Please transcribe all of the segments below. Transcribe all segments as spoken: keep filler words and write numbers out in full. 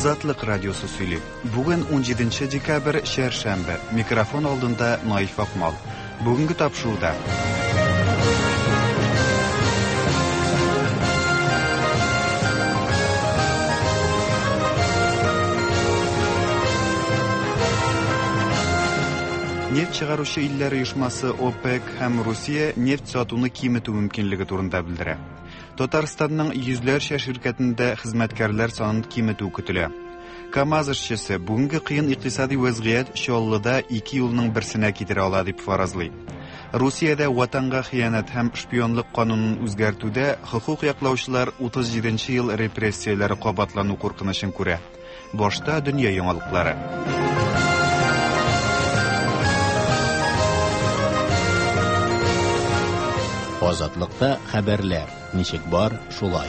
Azatlık Radyosu söylüyor. Bugün on yedinchi dekabr Şerşembe. Mikrofon aldığında Naif Akmal. Bugünkü tapşuğda. Neft çıgarışı iller uyuşması OPEC hem Rusya neft satını kimetu mümkünlüğü turunda bildirdi. Tatarstan'ın yüzlerce şirketinde hizmetkarlar sanını kimetu kütülü. Kamaz işçisi bugünkü kıyın iktisadi vaziyet şolluda iki yılının birsine kitire ala dip farazlı. Rusiyada vatanga hıyanet hem şpiyonluk kanunun özgertüde hukuk yaklaşılar otuz yedinchi yıl repressiyaları qabatlanu korkunuşun küre. Boşta dünya yanılıkları. Azatlıkta haberler. Nişek бар, шулай.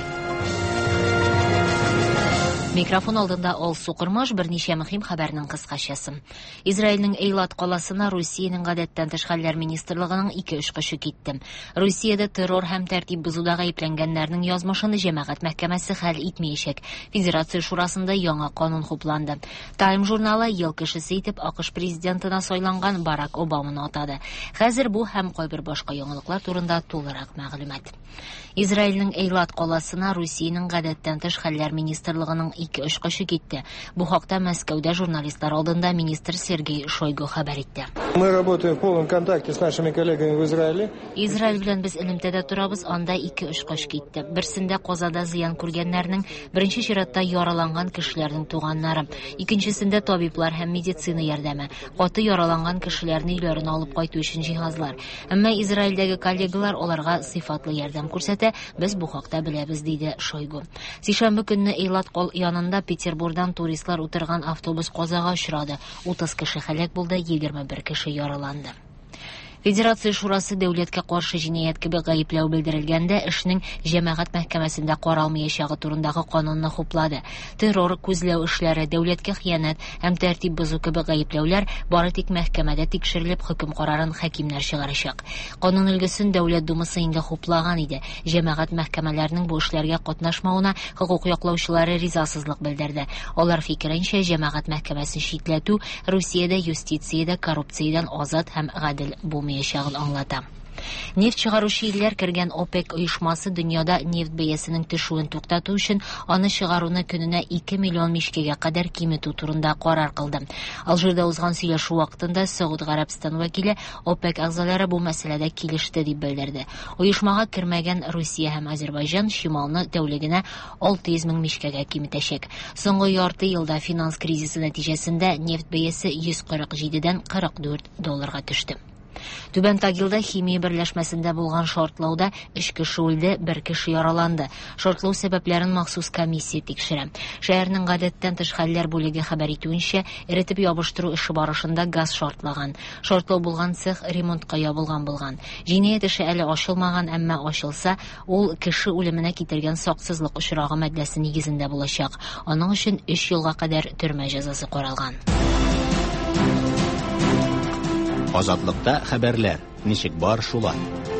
Микрофон алдында ол суқырмаш бірнеше мөһим хәбәрнең кыскачасы. Израильнең Эйлат каласына Россиянең гадәттән тыш хәлләр министрлыгының ике очкышы китте. Россиядә террор һәм тәртип бозуда гаепләнгәннәрнең язмышын җәмәгать мәхкәмәсе хәл итмәячәк. Федерация шурасында яңа канун хупланды. Time журналы ел кешесе итеп АКШ президентына сайланган Барак Обаманы атады. Хәзер бу һәм кайбер башка яңалыклар турында тулырак мәгълүмат. Израильнең Эйлат каласына Россиянең гадәттән тыш хәлләр министрлыгының ике очкышы китте. Бу хакта Мәскәүдә журналистлар алдында министр Сергей Шойгу хәбәр итте. Мы работаем в полном контакте с нашими коллегами в Израиле. Израиль белән без элемтәдә турабыз, анда ике очкыш китте. Берсендә казада зыян күргәннәрнең, беренче чиратта яраланган кешеләрнең туганнары, икенчесендә табиблар һәм медицина ярдәме, каты яраланган кешеләрне өйләренә алып кайту өчен җиһазлар. Әмма Израильдәге коллегалар аларга сыйфатлы ярдәм күрсәтә, без бу хакта беләбез, диде Шойгу. Сишәмбе көнне Эйлат кол янында Петербургдан туристлар утырган автобус казага очрады. утыз кеше хәлак булды, егерме бер кеше яраланды. Федерация шурасы дәүләткә каршы җинаять кебек гаепләү белдерелгәндә, эшнең җәмәгать мәхкәмәсендә каралмаячагы турындагы канунны хуплады. Террор, күзләү эшләре, дәүләткә хыянат һәм тәртип бозу кебек гаепләүләр бары тик мәхкәмәдә тикшерелеп, хөкем карарын хакимнәр чыгарачак. Канун өлгесен Дәүләт думасы инде хуплаган иде. Җәмәгать мәхкәмәләренең бу эшләргә катнашмавына хукук яклаучылары ризасызлык белдерде. Алар фикеренчә, җәмәгать мәхкәмәсен читләтү Русиядә юстициядә коррупциядән азат һәм гадел булмый яшагын аңлата. Нефт чыгаручы илләр кергән ОПЕК оешмасы дөньяда нефт бәясенең төшүен туктату өчен аны чыгаруны көненә ике миллион мишкәгә кадәр киметү турында карар кылды. Алжирда узган сөйләшү вакытында Сауд Гарәбстан вәкиле ОПЕК әгъзалары бу мәсьәләдә килеште дип белдерде. Оешмага кермәгән Русия һәм Азәрбайҗан шималны тәүлегенә алты йөз мең мишкәгә киметәчәк. Соңгы ярты елда финанс кризисы нәтиҗәсендә нефт бәясе йөз кырык җидедән кырык дүрт долларга төште. Түбән Тагилда химия берләшмәсендә булган шартлауда өч кеше үлде, бер кеше яраланды. Шартлау сәбәпләрен махсус комиссия тикшерә. Шәһәрнең гадәттән тыш хәлләр бүлеге хәбәр итүенчә, эретеп ябыштыру эше барышында газ шартлаган. Шартлау булган цех ремонтка ябылган булган. Җинаять эше әле ачылмаган, әмма ачылса, ул кеше үлеменә китергән саксызлык очрагы матдәсе нигезендә булачак. Аның өчен өч елга кадәр төрмә җәзасы каралган. Азатлыкта хәбәрләр. Ничек бар, шулай.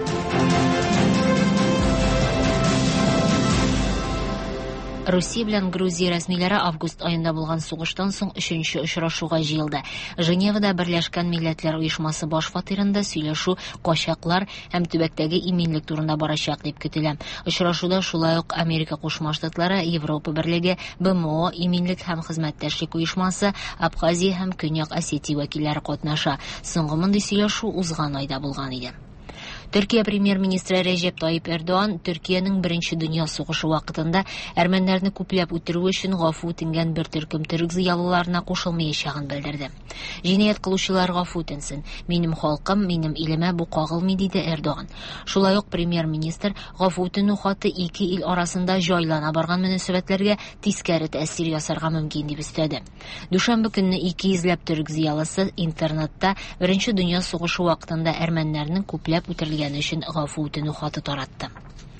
Россия белән Грузия рәсмиләре август аенда булган сугыштан соң өченче очрашуга җыелды. Женевада Берләшкән Милләтләр оешмасы баш фатирында сөйләшү качаклар һәм төбәктәге иминлек турында барачак дип көтелә. Очрашуда шулай ук Америка Кушма Штатлары, Европа Берлеге, БМО, иминлек һәм хезмәттәшлек оешмасы, Абхазия һәм Көньяк Осетия вәкилләре катнаша. Соңгы мондый сөйләшү узган айда булган иде. Төркия премьер-министры Режеп Тайип Эрдоан Төркиянең беренче дөнья сугышы вакытында әрмәннәрне күпләп үтерү өчен гафу үтенгән бер төркем төрек зыялыларына кушылмаячагын белдерде. Җинаять кылучылар гафу үтенсен. Минем халкым, минем илемә бу кагылмый, диде Эрдоан. Шулай ук премьер-министр гафу үтенү хаты ике ил арасында җайлана барган мөнәсәбәтләргә тискәре тәэсир ясарга мөмкин дип өстәде. Дүшәмбе көнне ике йөзләп төрек зыялысы интернетта беренче дөнья сугышы вакытында әрмәннәрнең күпләп үтерелгән өчен гафу үтенү хаты таратты.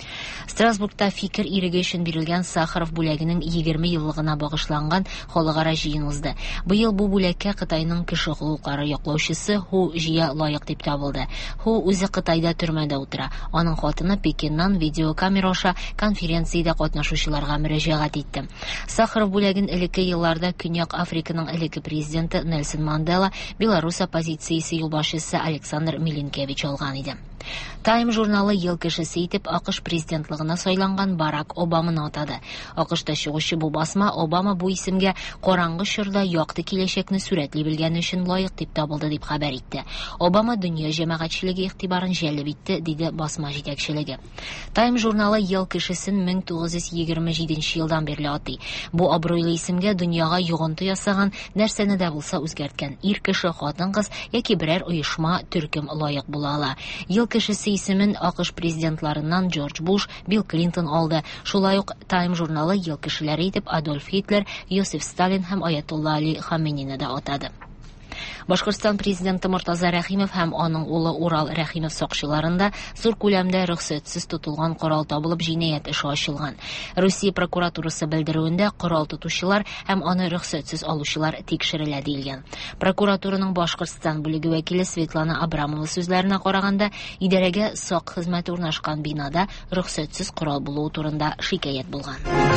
Страсбургта Fikir Irrigation бирелгән Сахаров бүләгенең егерме еллыгына багышланган халыкара җыен узды. Быел бу бүләккә Кытайның кеше хокуклары яклаучысы Ху Жия лаек дип табылды. Ху үзе Кытайда төрмәдә утыра. Аның хатыны Пекиннан видеокамера аша конференциядә катнашучыларга мөрәҗәгать итте. Сахаров бүләген элекке елларда Көньяк Африканың элекке президенты Нельсон Мандела, Беларусь оппозициясе юлбашчысы Александр Милинкевич алган иде. Time журналы ел кешесе итеп АКШ президентлыгына сайланган Барак Обаманы атады. АКШта чыгучы бу басма Обама бу исемгә караңгы чорда якты киләчәкне сурәтли белгәне өчен лаек дип табылды дип хәбәр итте. Обама дөнья җәмәгатьчелеге игътибарын җәлеп итте, диде басма җитәкчелеге. Time журналы ел кешесен мең тугыз йөз егерме җиденче елдан бирле атый. Бу абруйлы исемгә дөньяга йогынты ясаган, нәрсәне дә булса үзгәрткән ир кеше, хатын-кыз яки берәр оешма, төркем лаек була ала. Ел кешесе исемен АКШ президентларыннан Джордж Буш, Билл Клинтон алды. Шулай ук Time журналы ел кешеләре итеп Адольф Гитлер, Йосиф Сталин һәм Аятулла Али Хаменены да атады. Башкортстан президенты Муртаза Рәхимов һәм аның улы Урал Рәхимов сакчыларында зур күләмдә рөхсәтсез тотылган корал табылып җинаять эше ачылган. Русия прокуратурасы белдерүендә корал тотучылар һәм аны рөхсәтсез алучылар тикшерелә диелгән. Прокуратураның Башкортстан бүлеге вәкиле Светлана Абрамова сүзләренә караганда, идарәгә сак хезмәте урнашкан бинада рөхсәтсез корал булуы турында шикаят булган.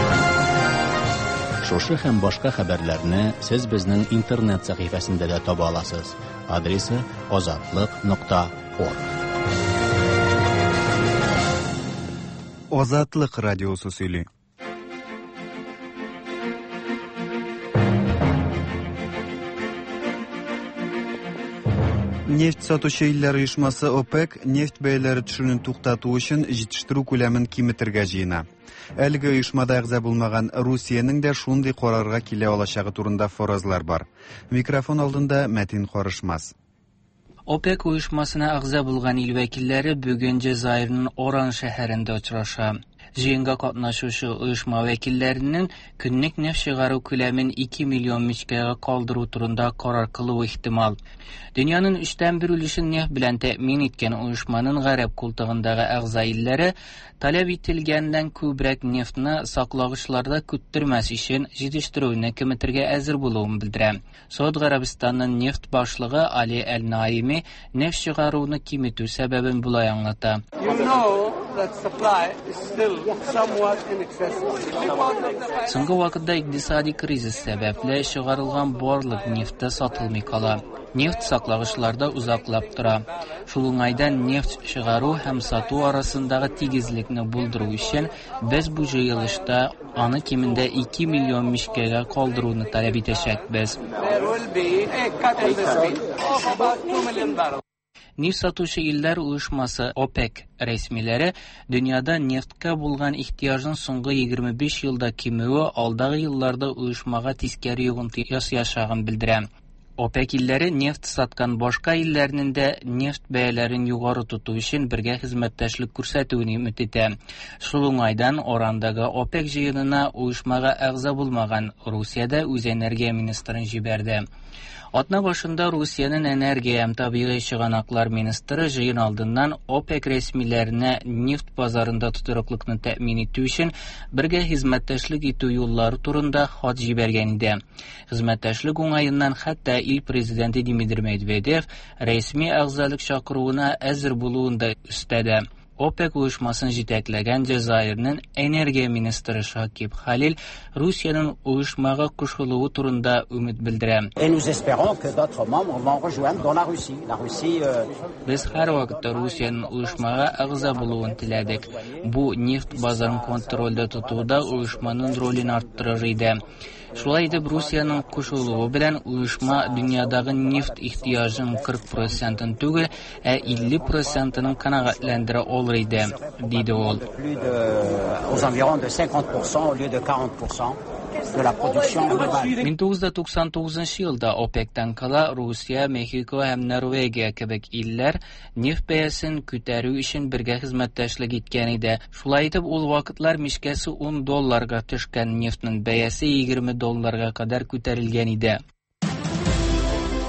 Шушы һәм башка хәбәрләрне сез безнең интернет сәхифәсендә дә таба аласыз. Адресы азатлык нокта орг. Азатлык радиосы сөйли. Нефть сатучы илләр оешмасы ОПЕК нефть бәяләре төшүен туктату өчен җитештерү күләмен киметергә җыена. Әлеге оешмада әгъза булмаган Русиянең дә шундый карарга килә алачагы турында фаразлар бар. Микрофон алдында Мәтин Карышмас. ОПЕК оешмасына әгъза булган ил вәкилләре бүген Җазаирның Оран шәһәрендә очраша. Җыенга катнашучы оешма вәкилләренең көнлек нефть чыгару күләмен ике миллион мичкәгә калдыру турында карар кылу ихтимал. Дөньяның өчтән бер өлешен нефть белән тәэмин иткән оешманың гарәп култыгындагы әгъза илләре таләп ителгәндән күбрәк нефтьне саклагычларда күттермәс өчен җитештерүне киметергә әзер булуын белдерә. Сауд Гарәбистанның нефть башлыгы Али Әл-Наими нефть чыгаруны киметү сәбәбен булай аңлата. Соңгы вакытта икътисади кризис сәбәпле чыгарылган барлык нефть сатылмый кала. Нефть саклагычларда узаклап тора. Шул уңайдан нефть чыгару һәм сату арасындагы тигезлекне булдыру өчен без бу җыелышта аны кимендә ике миллион мичкәгә калдыруны таләп итәчәкбез. Нефть сатучы илләр оешмасы ОПЕК рәсмиләре дөньяда нефткә булган ихтияҗның соңгы егерме биш елда кимүе алдагы елларда оешмага тискәре йогынты ясаячагын белдерә. ОПЕК илләре нефть саткан башка илләрнең дә нефть бәяләрен югары тоту өчен бергә хезмәттәшлек күрсәтүне өмет итә. Шул уңайдан Орандагы ОПЕК җыенына оешмага әгъза булмаган Русиядә үз энергия министрын җибәрде. Атна башында Русиянең энергия һәм табигый чыганаклар министры җыен алдыннан ОПЕК рәсмиләренә нефть базарында тотрыклыкны тәэмин итү өчен бергә хезмәттәшлек итү юллары турында хат җибәргән иде. Хезмәттәшлек уңаеннан хәтта ил президенты Дмитрий Медведев рәсми әгъзалык чакыруына әзер булуын да өстәде. ОПЕК оешмасын җитәкләгән Җазаирның энергия министры Шакиб Халил Русиянең оешмага кушылуы турында өмет белдерә. Без һәр вакытта Русиянең оешмага әгъза булуын теләдек. Бу нефть базарын контрольдә тотуда оешманың ролен арттырыр иде. Шулай итеп, Русиянең кушылуы белән оешма дөньядагы нефть ихтияҗын кырык процентын түгел, ә илле процентын канәгатьләндерә алыр иде, диде ул. мең тугыз йөз туксан тугызынчы елда ОПЕКтан кала Русия, Мехико һәм Норвегия кебек илләр нефть бәясен күтәрү өчен бергә хезмәттәшлек иткән иде. Шулай итеп, ул вакытлар мичкәсе ун долларга төшкән нефтьнең бәясе егерме долларга кадәр күтәрелгән иде.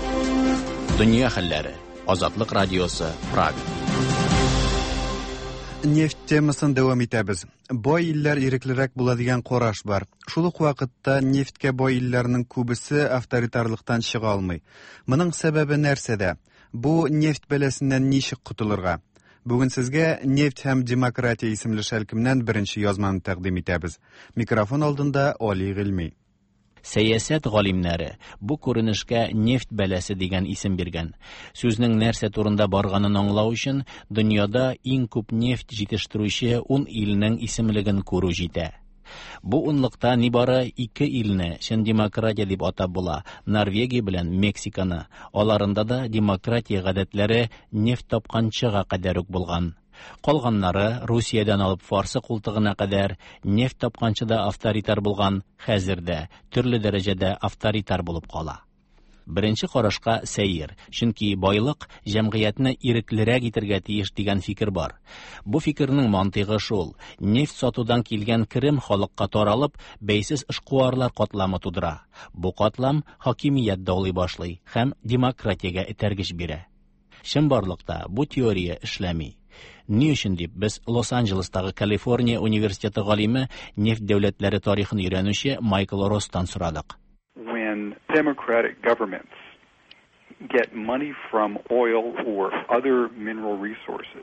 Дөнья хәлләре. Азатлык радиосы, Прага. Neft темасын дәвам итәбез. Бай илләр иреклерәк була дигән караш бар. Шул ук вакытта нефткә бай илләрнең күбесе авторитарлыктан чыга алмый. Моның сәбәбе нәрсәдә? Бу нефт бәласеннән ничек котылырга? Бүген сезгә нефт һәм демократия исемле шәлкемнән беренче язманы тәкъдим итәбез. Микрофон алдында Али Гыйльми. Сәясәт галимнәре бу күренешкә нефт бәләсе дигән исем биргән. Сүзнең нәрсә турында барганын аңлау өчен дөньяда иң күп нефт җитештерүче ун илнең исемлеген күрү җитә. Бу унлыкта нибары ике илне чын демократия дип атап була: Норвегия белән Мексиканы. Аларында да демократия гадәтләре нефт тапканчыга кадәр үк булган. Калганнары Русиядән алып Фарсы култыгына кадәр нефт тапканчыда авторитар булган, хәзердә төрле дәрәҗәдә авторитар булып кала. Беренче карашка сәер, чөнки байлык җәмгыятьне иреклерәк итәргә тиеш дигән фикер бар. Бу фикернең мантыйгы шул: нефт сатудан килгән керем халыкка таралып, бәйсез эшкуарлар катламы тудыра. Бу катлам хакимият даулый башлый һәм демократиягә этәргеч бирә. Чынбарлыкта бу теория эшләми. Ни өчен дип без Лос-Анджелестагы Калифорния университеты галиме, нефт дәүләтләре тарихын өйрәнүче Майкл Ростан сорадык. When democratic governments get money from oil or other mineral resources,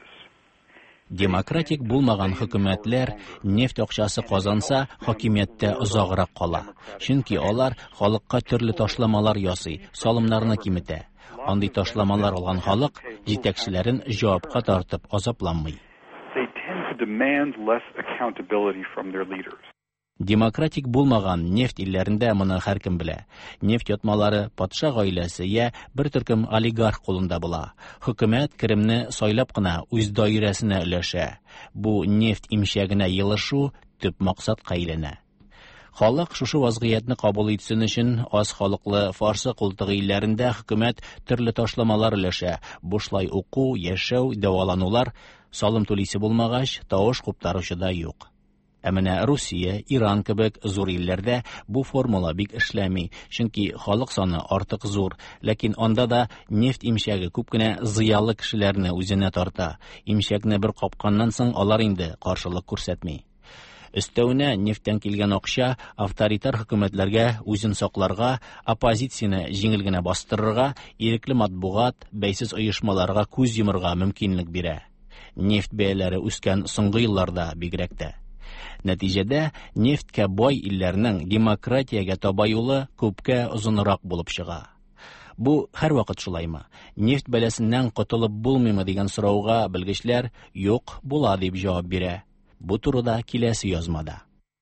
демократик булмаган хөкүмәтләр нефть акчасы казанса, хакимияттә озаграк кала. Чөнки алар халыкка төрле ташламалар ясый, салымнарны киметә. Андый ташламалар алган халык җитәкчеләрен җавапка тартып азапланмый. they tend to demand less accountability from their leaders. Демократик булмаган нефть илләрендә моны һәркем белә. Нефть ятмалары патша гаиләсе я бер төркем олигарх кулында була. Хөкүмәт керемне сайлап кына үз даирәсенә өләшә. Бу нефть имчәгенә йылышу төп максатка әйләнә. Халык шушы вазгыятны кабул итсен өчен аз халыклы Фарсы култыгы илләрендә хөкүмәт төрле ташламалар өләшә. Бушлай уку, яшәү, дәваланулар, салым түлисе булмагач, тавыш куптаручы да юк. Ә менә Русия, Иран кебек зур илләрдә бу формула бик эшләми, чөнки халык саны артык зур, ләкин анда да нефть имчәге күп кенә зыялы кешеләрне үзенә тарта. Имчәкне бер капканнан соң алар инде каршылык күрсәтми. Өстәвенә нефттән килгән акча авторитар хөкүмәтләргә үзен сакларга, оппозицияне җиңел генә бастырырга, ирекле матбугат, бәйсез оешмаларга күз йомырга мөмкинлек бирә. Нефть бәяләре үскән соңгы елларда бигрәк тә. Нәтиҗәдә нефткә бай илләрнең демократиягә таба юлы күпкә озынрак булып чыга. Бу һәрвакыт шулаймы? Нефть бәласеннән котылып булмыймы дигән сорауга белгечләр юк, була дип җавап бирә. Бу турыда киләсе язмада.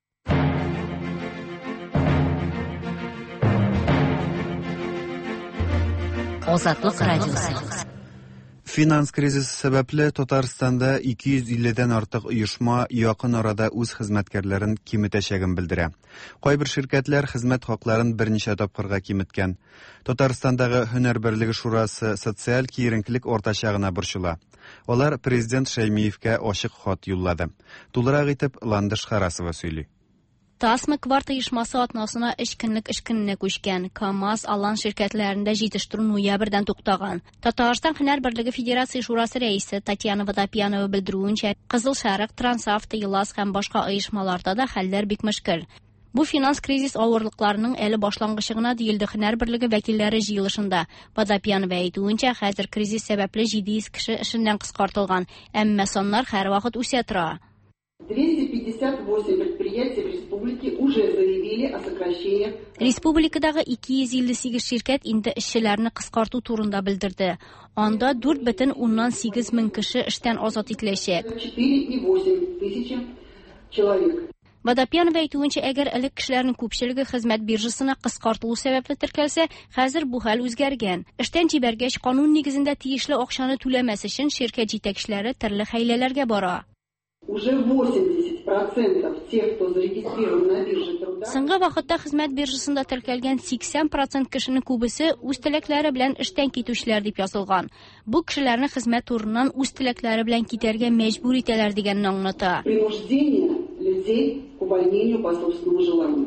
Азатлык радиосы. Финанс кризисы сәбәпле Татарстанда ике йөз илледән артык оешма якын арада үз хезмәткәрләрен киметәчәген белдерә. Кайбер ширкәтләр хезмәт хакларын берничә тапкырга киметкән. Татарстандагы һөнәр берлеге шурасы социаль киеренкелек ортачагына борчыла. Алар президент Шәймиевкә ачык хат юллады. Тулырак итеп Ландыш Харасова сөйли. Тасмы кварта оешмасы атнасына өч көнлек эш көненә күчкән. КАМАЗ алан ширкәтләрендә җитештерү ноябрьдән туктаган. Татарстан һөнәр берлеге федерация шурасы рәисе Татьяна Водопьянова белдерүенчә, Кызыл Шәрык, Трансавто, Елас һәм башка оешмаларда да хәлләр бик мөшкел. Бу финанс кризис авырлыкларының әле башлангычы гына диелде һөнәр берлеге вәкилләре җыелышында. Водопьянова әйтүенчә, хәзер кризис сәбәпле җиде йөз кеше эшеннән кыскартылган, әмма саннар һәрвакыт үсә тора. двести пятьдесят восемь предприятий в республике уже заявили о сокращении. Республикадагы ике йөз илле сигез ширкәт инде эшчеләрне кыскарту турында белдерде. Анда дүрт бөтен уннан сигез мең кеше эштән азат ителәчәк. четыре и восемь тысячи человек. Водопьянова әйтүенчә, әгәр элек кешеләрнең күпчелеге хезмәт биржасына кыскартылу сәбәпле теркәлсә, хәзер бу хәл үзгәргән. Эштән җибәргәч, канун нигезендә тиешле акчаны түләмәс өчен ширкәт җитәкчеләре төрле хәйләләргә бара. Уже восемьдесят процентов тех, кто зарегистрирован на бирже труда. Соңгы вакытта хезмәт биржасында теркәлгән сиксән процент кешенең күбесе үз теләкләре белән эштән китүчеләр дип язылган. Бу кешеләрне хезмәт турыннан үз теләкләре белән китәргә мәҗбүр итәләр дигәнне аңлата. Принуждение людей к увольнению по собственному желанию.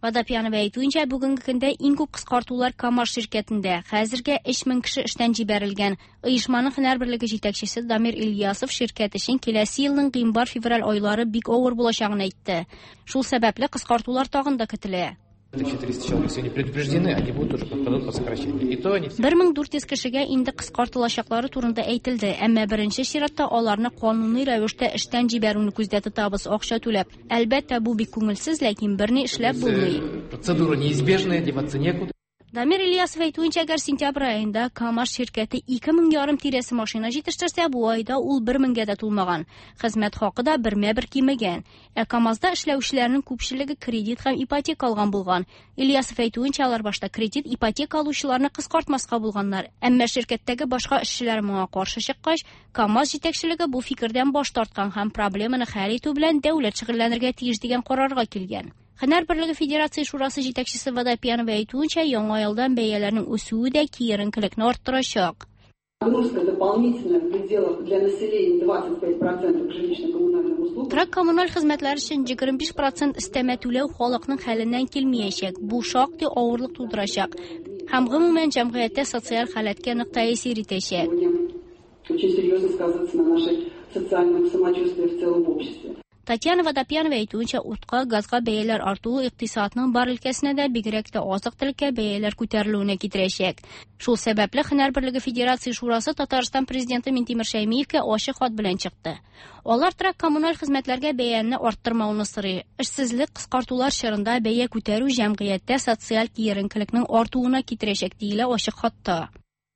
Водопьянова әйтүенчә, бүгенге көндә иң күп кыскартулар КамАЗ ширкәтендә. Хәзергә өч мең кеше эштән җибәрелгән. Оешманың һөнәр берлеге җитәкчесе Дамир Ильясов ширкәт өчен киләсе елның гыйнвар-февраль айлары бик авыр булачагын әйтте. Шул сәбәпле кыскартулар тагын да көтелә. четыреста человек сегодня предупреждены, они будут уже подпадут под сокращение. И то они все... бер мең дүрт йөз кешегә инде кыскартылачаклары турында әйтелде, әмма беренче чиратта аларны кануни рәвештә эштән җибәрүне күздә тотабыз, акча түләп. Әлбәттә, бу бик күңелсез, ләкин берни эшләп булмый. Процедура неизбежная, деваться некуда. Дамир Ильясов әйтүенчә, әгәр сентябрь айында КамАЗ ширкәте ике мең ярым тирәсе машина җитештерсә, бу айда ул бер меңгә дә тулмаган. Хезмәт хакы да бермә-бер кимегән. Ә КамАЗда эшләүчеләрнең күпчелеге кредит һәм ипотека алган булган. Ильясов әйтүенчә, алар башта кредит, ипотека алучыларны кыскартмаска булганнар. Әмма ширкәттәге башка эшчеләр моңа каршы чыккач, КамАЗ җитәкчелеге бу фикердән баш тарткан һәм проблеманы хәл итү белән дәүләт шөгыльләнергә тиеш дигән карарга килгән. Һөнәр берлеге Федерация шурасы җитәкчесе Водопьянова әйтүенчә, яңа елдан бәяләрнең үсүе дә киеренкелекне арттырачак. Нагрузка дополнительная в пределах для населения двадцать пять процентов к жилищно-коммунальным услугам. Трак коммуналь хезмәтләр өчен егерме биш процент өстәмә түләү халыкның хәленнән килмәячәк. Бу шактый авырлык тудырачак. Һәм гомумән җәмгыятьтә социаль халәткә нык тәэсир итәчәк. Очень серьезно сказывается на нашей социальном самочувствии в целом обществе. Татьяна Водопьянова әйтүенчә, утка, газга бәяләр артуы икътисадның бар өлкәсенә дә бигрәк тә азык-төлеккә бәяләр күтәрелүенә китерәчәк. Шул сәбәпле Һөнәр берлеге Федерация шурасы Татарстан президенты Минтимер Шәймиевкә ачык хат белән чыкты. Алар трак коммуналь хезмәтләргә бәяне арттырмауны сорый. Эшсезлек, кыскартулар чорында бәя күтәрү җәмгыятьтә социаль киеренкелекнең артуына китерәчәк диелә ачык хатта.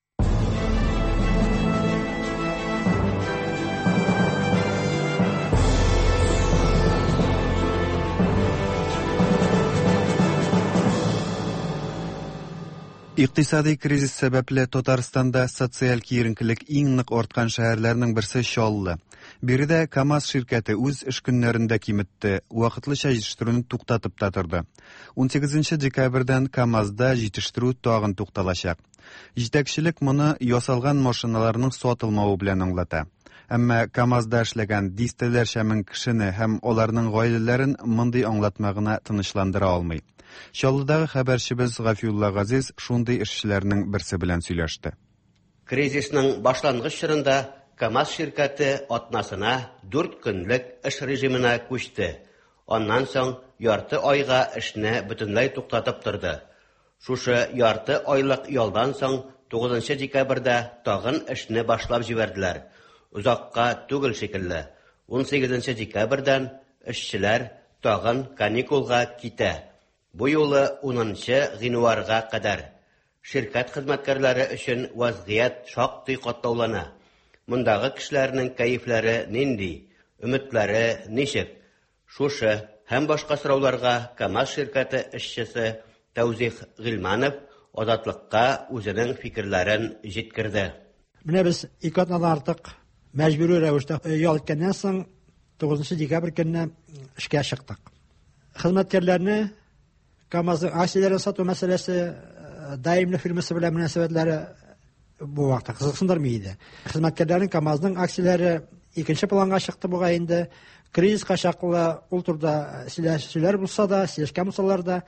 Икътисади кризис сәбәпле Татарстанда социаль киеренкелек иң нык арткан шәһәрләрнең берсе Чаллы. Биредә КамАЗ ширкәте үз эш көннәрендә киметте, вакытлыча җитештерүне туктатып та торды. он сигезенче декабрьдән КамАЗда җитештерү тагын тукталачак. Җитәкчелек моны ясалган машиналарның сатылмавы белән аңлата. Әмма КамАЗда эшләгән дистәләрчә мең кешене һәм аларның гаиләләрен мондый аңлатма гына тынычландыра алмый. Чаллыдагы хәбәрчебез Гафиулла Газиз шундый эшчеләрнең берсе белән сөйләште. Кризисның башлангыч чорында КамАЗ ширкәте атнасына дүрт көнлек эш режимына күчте. Аннан соң ярты айга эшне бөтенләй туктатып торды. Шушы ярты айлык ялдан соң тугызынчы декабрьдә тагын эшне башлап җибәрделәр. Узакка түгел шикелле. он сигезенче декабрьдән эшчеләр тагын каникулга китә. Бу юлы унынчы гыйнварга кадәр. Ширкәт хезмәткәрләре өчен вазгыять шактый катлаулана. Мондагы кешеләрнең кәефләре нинди, өметләре ничек? Шушы һәм башка сорауларга КамАЗ ширкәте эшчесе Тәүзих Гыйльманов Азатлыкка үзенең фикерләрен җиткерде. Менә без ике атнадан артык мәҗбүри рәвештә ял иткәннән соң тугызынчы декабрь көнне эшкә чыктык. Хезмәткәрләрне КамАЗның акцияләрен сату мәсьәләсе даимле фирмасы белән мөнәсәбәтләре бу вакытта кызыксындырмый иде. Хезмәткәрләрнең КамАЗның акцияләре икенче планга чыкты буга инде. Кризиска чаклы ул турда сөйләшүләр булса да, сөйләшкән булсалар да,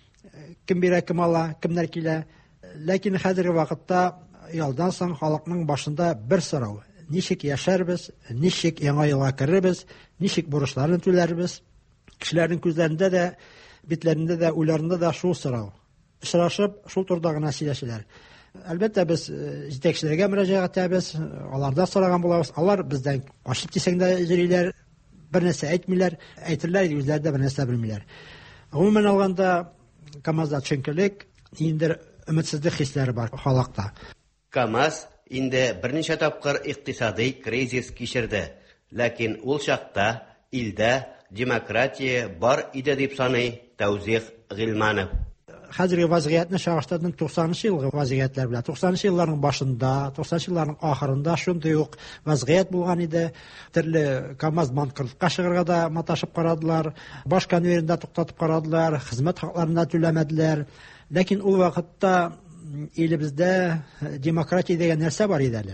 кем бирә, кем ала, кемнәр килә. Ләкин хәзерге вакытта ялдан соң халыкның башында бер сорау: ничек яшәрбез, ничек яңа елга керербез, ничек бурычларны түләрбез? Кешеләрнең күзләрендә дә, битләрендә дә, уйларында да шул сорау. Очрашып, шул турда гына сөйләшәләр. Әлбәттә, без җитәкчеләргә мөрәҗәгать итәбез, алардан сораган булабыз. Алар бездән качып кисәң дә җөриләр, бер нәрсә әйтмиләр, әйтерләр иде, үзләре дә бер нәрсә белмиләр. Гомумән алганда, КамАЗда чөнкелек, инде өметсезлек хисләре бар халыкта. КамАЗ инде берничә тапкыр икътисади кризис кичерде, ләкин ул чакта илдә демократия бар иде дип саный Тәүзих Гыйльманов. Хәзерге вазгыятны чагыштырдым туксанынчы елгы вазгыятлар белән. туксанынчы елларның башында, туксанынчы елларның ахырында шундый ук вазгыят булган иде. Төрле КамАЗ банкротлыкка чыгарга да маташып карадылар, баш конвейерында туктатып карадылар, хезмәт хакларына түләмәделәр. Ләкин ул вакытта илебездә демократия дигән нәрсә бар иде әле.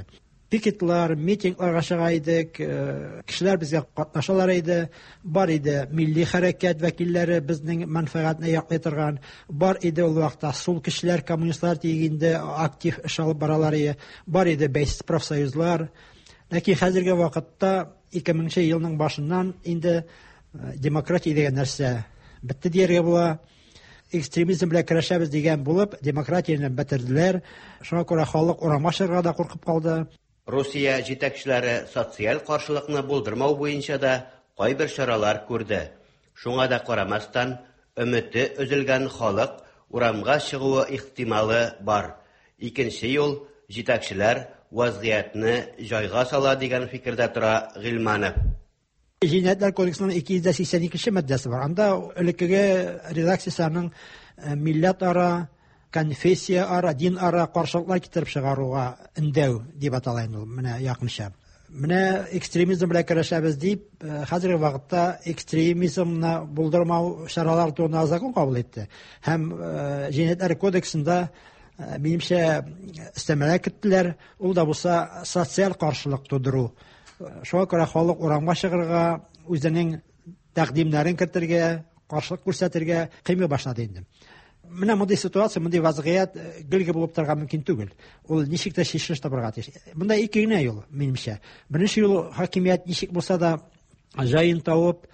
пикетлар, митингларга чыга идек, кешеләр безгә катнашалар иде, бар иде милли хәрәкәт вәкилләре безнең мәнфәгатьне яклый торган, бар иде ул вакытта сул кешеләр, коммунистлар тигендә актив эш алып баралар иде, бар иде бәйсез профсоюзлар. Ләкин хәзерге вакытта ике меңенче елның башыннан инде демократия дигән нәрсә бетте дияргә була. Экстремизм белән көрәшәбез дигән булып, демократияны бетерделәр. Шуңа күрә халык урамга чыгарга да куркып калды. Русия җитәкчеләре социаль каршылыкны булдырмау буенча да кайбер чаралар күрде. Шуңа да карамастан, өмете өзелгән халык урамга чыгуы ихтималы бар. Икенче юл җитәкчеләр вазгыятьне җайга сала дигән фикердә тора Гыйльманов. Җинаятьләр кодексының ике йөз сиксән икенче маддәсе бар. Анда элеккеге редакциясының милләт ара, конфессия ара, дин ара каршылыклар китереп чыгаруга өндәү дип атала инде ул, менә якынча. Менә экстремизм белән көрәшәбез дип, хәзерге вакытта экстремизмны булдырмау чаралары турында закон кабул итте. Һәм Җинаятьләр кодексында минемчә өстәмәләр киттеләр. Ул да булса социаль каршылык тудыру. Шуңа күрә халык урамга чыгарга, үзенең тәкъдимнәрен кертергә, каршылык күрсәтергә кыймый башлады инде. Менә мондый ситуация, мондый вазгыять гелге булып торган мөмкин түгел. Ул ничек тә чишелеш табарга тиеш. Монда ике генә юл, минемчә. Беренче юл хакимият ничек булса да җаен табып,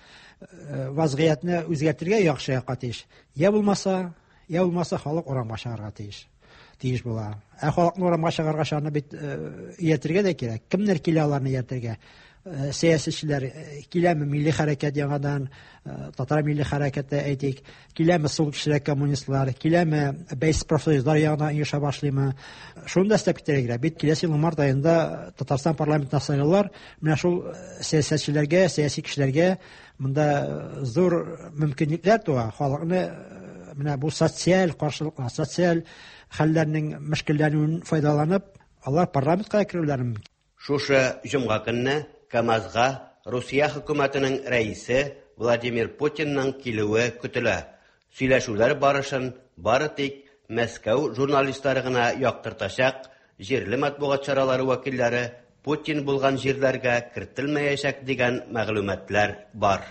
вазгыятьне үзгәртергә яхшы якка тиеш. Я булмаса, я булмаса халык урамга чыгарга тиеш. Тиеш була. Ә халыкны урамга чыгарга шаны бит иятергә дә кирәк. Кемнәр килә аларны иятергә? Сәясәтчеләр киләме милли хәрәкәт яңадан, татар милли хәрәкәте әйтик, киләме сул кешеләр коммунистлар, киләме бәйсез профсоюзлар яңадан оеша башлыймы? Шуны да өстәп китәргә. Бит киләсе ел март аенда Татарстан парламентына сайлаулар, менә шул сәясәтчеләргә, сәяси кешеләргә монда зур мөмкинлекләр туа. Халыкны менә бу социаль каршылыклар, социаль хәлләрнең мөшкилләнүен файдаланып, алар парламентка керүләре мөмкин. Шушы җомга көнне КамАЗга Русия хөкүмәтенең рәисе Владимир Путинның килүе көтелә. Сөйләшүләр барышын бары тик Мәскәү журналистлары гына яктыртачак, җирле матбугат чаралары вәкилләре Путин булган җирләргә кертелмәячәк дигән мәгълүматлар бар.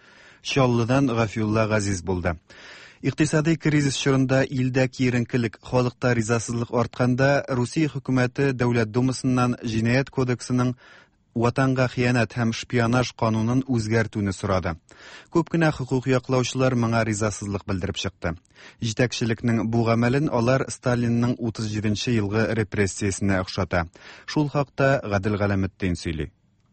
Чаллыдан Гафиулла Газиз булды. Иктисади кризис чорында илдә киеренкелек, халыкта ризасызлык артканда, Русия хөкүмәте Дәүләт Думасыннан Җинаять кодексының ватанга хыянат һәм шпионаж канунын үзгәртүне сорады. Күп кенә хукук яклаучылар моңа ризасызлык белдереп чыкты. Җитәкчелекнең бу гамәлен алар Сталинның утыз җиденче елгы репрессиясенә охшата. Шул хакта Гадел Галәметдин сөйли.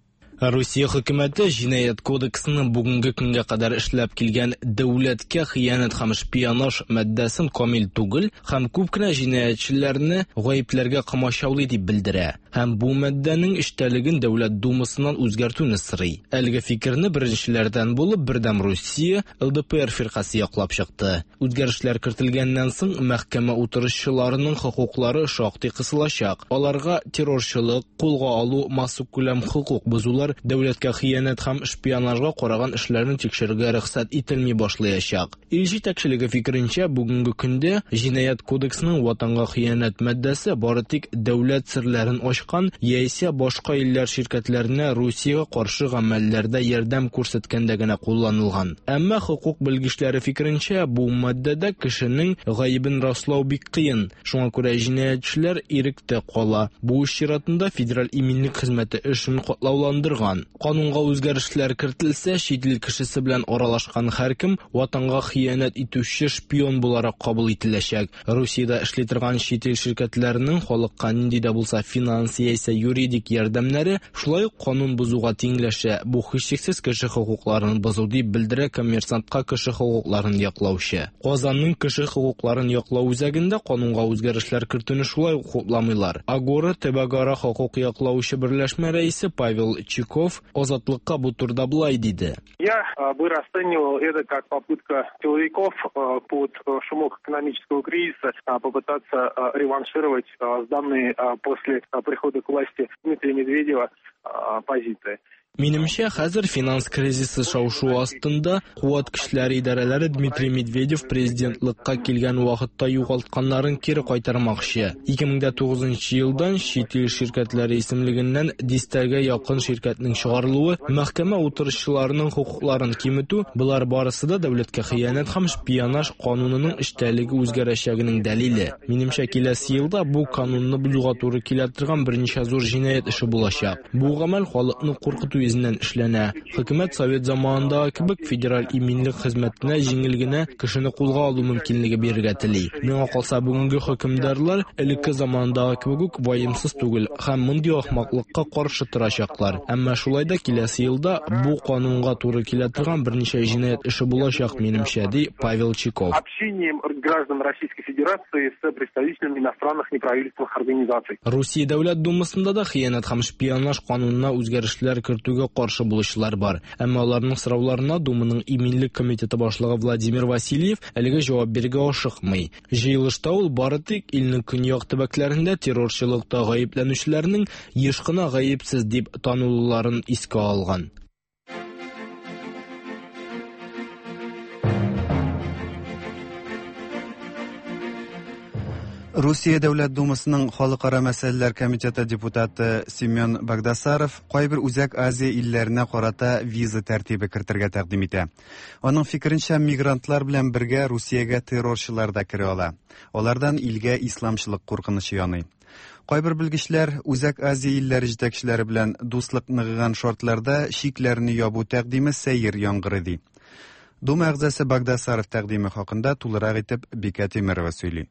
Русия хөкүмәте Җинаять кодексының бүгенге көнгә кадәр эшләп килгән дәүләткә хыянат һәм шпионаж маддасын камил түгел һәм күп кенә җинаятьчеләрне гаепләргә комачаулый дип белдерә. Һәм бу мадданың эштәлеген Дәүләт Думасыннан үзгәртүне сорый. Әлеге фикерне беренчеләрдән булып бердәм Русия ЛДПР фиркасы яклап чыкты. Үзгәрешләр кертелгәннән соң мәхкәмә утырышчыларының хокуклары шактый кысылачак. Аларга террорчылык, кулга алу, массу күләм хукук бозулар, дәүләткә хыянат һәм шпионажга караган эшләрне тикшерергә рөхсәт ителми башлаячак. Ил җитәкчелеге фикеренчә, бүгенге көндә Җинаять кодексының ватанга хыянат маддасы бары тик дәүләт серләрен ачкан яисә башка илләр ширкәтләренә Русиягә каршы гамәлләрдә ярдәм күрсәткәндә генә кулланылган. Әмма хукук белгечләре фикеренчә, бу маддәдә кешенең гаебен раслау бик кыен. Шуңа күрә җинаятьчеләр иректә кала. Бу чиратында федераль иминлек хезмәте эшен катлауландырган. Канунга үзгәрешләр кертелсә, чит ил кешесе белән аралашкан һәркем ватанга хыянат итүче шпион буларак кабул ителәчәк. Русиядә эшли торган чит ил ширкәтләренең халыкка нинди дә булса финанс яисә юридик ярдәмнәре шулай ук канун бозуга тиңләшә. Бу һичшиксез кеше хокукларын бозу дип белдерә Коммерсантка кеше хокукларын яклаучы. Казанның кеше хокукларын яклау үзәгендә канунга үзгәрешләр кертүне шулай ук хупламыйлар. Агора Тебагара хокук яклаучы берләшмә рәисе Павел Чиков Азатлыкка бу турда булай диде. Я бы расценивал это как попытка силовиков под шумок экономического кризиса попытаться реваншировать сданные после прихода к власти Дмитрия Медведева позиции. Минемчә, хәзер финанс кризисы шау-шу астында куәт көчләре идарәләре Дмитрий Медведев президентлыкка килгән вакытта югалтканнарын кире кайтармакчы. ике мең дә тугызынчы елдан чит ил ширкәтләре исемлегеннән дистәгә якын ширкәтнең чыгарылуы, мәхкәмә утырышчыларының хукукларын киметү, булар барысы да дәүләткә хыянат һәм шпионаж канунының эштәлеге үзгәрәчәгенең дәлиле. Минемчә, киләсе елда бу канунны бузуга туры килә торган берничә зур җинаять эше булачак. Бу гамәл халыкны куркыту йөзеннән эшләнә. Хөкүмәт совет заманындагы кебек федераль иминлек хезмәтенә җиңел генә кешене кулга алу мөмкинлеге бирергә тели. Миңа калса, бүгенге хөкемдарлар элекке замандагы кебек үк ваемсыз түгел һәм мондый ахмаклыкка каршы торачаклар. Әмма шулай да киләсе елда бу канунга туры килә торган берничә җинаять эше булачак, минемчә, ди Павел Чиков. Общением граждан Российской Федерации с представителями иностранных неправительственных организаций. Русия Дәүләт Думасында да хыянат һәм шпионаж канунына үзгәрешләр кертүгә каршы булучылар бар. Әмма аларның сорауларына Думаның иминлек комитеты башлыгы Владимир Васильев әлегә җавап бирергә ашыкмый. Җыелышта ул бары тик илнең көньяк төбәкләрендә террорчылыкта гаепләнүчеләрнең еш кына гаепсез дип танылуларын искә алган. Русия Дәүләт Думасының Халыкара мәсьәләләр комитеты депутаты Семен Багдасаров кайбер Үзәк Азия илләренә карата виза тәртибе кертергә тәкъдим итә. Аның фикеренчә, мигрантлар белән бергә Русиягә террорчылар да керә ала. Алардан илгә исламчылык куркынычы яный. Кайбер белгечләр Үзәк Азия илләре җитәкчеләре белән дуслык ныгыган шартларда шикләрне ябу тәкъдиме сәер яңгырый ди. Дума әгъзасы Багдасаров тәкъдиме хакында тулырак итеп Бикә Тимерова сөйли.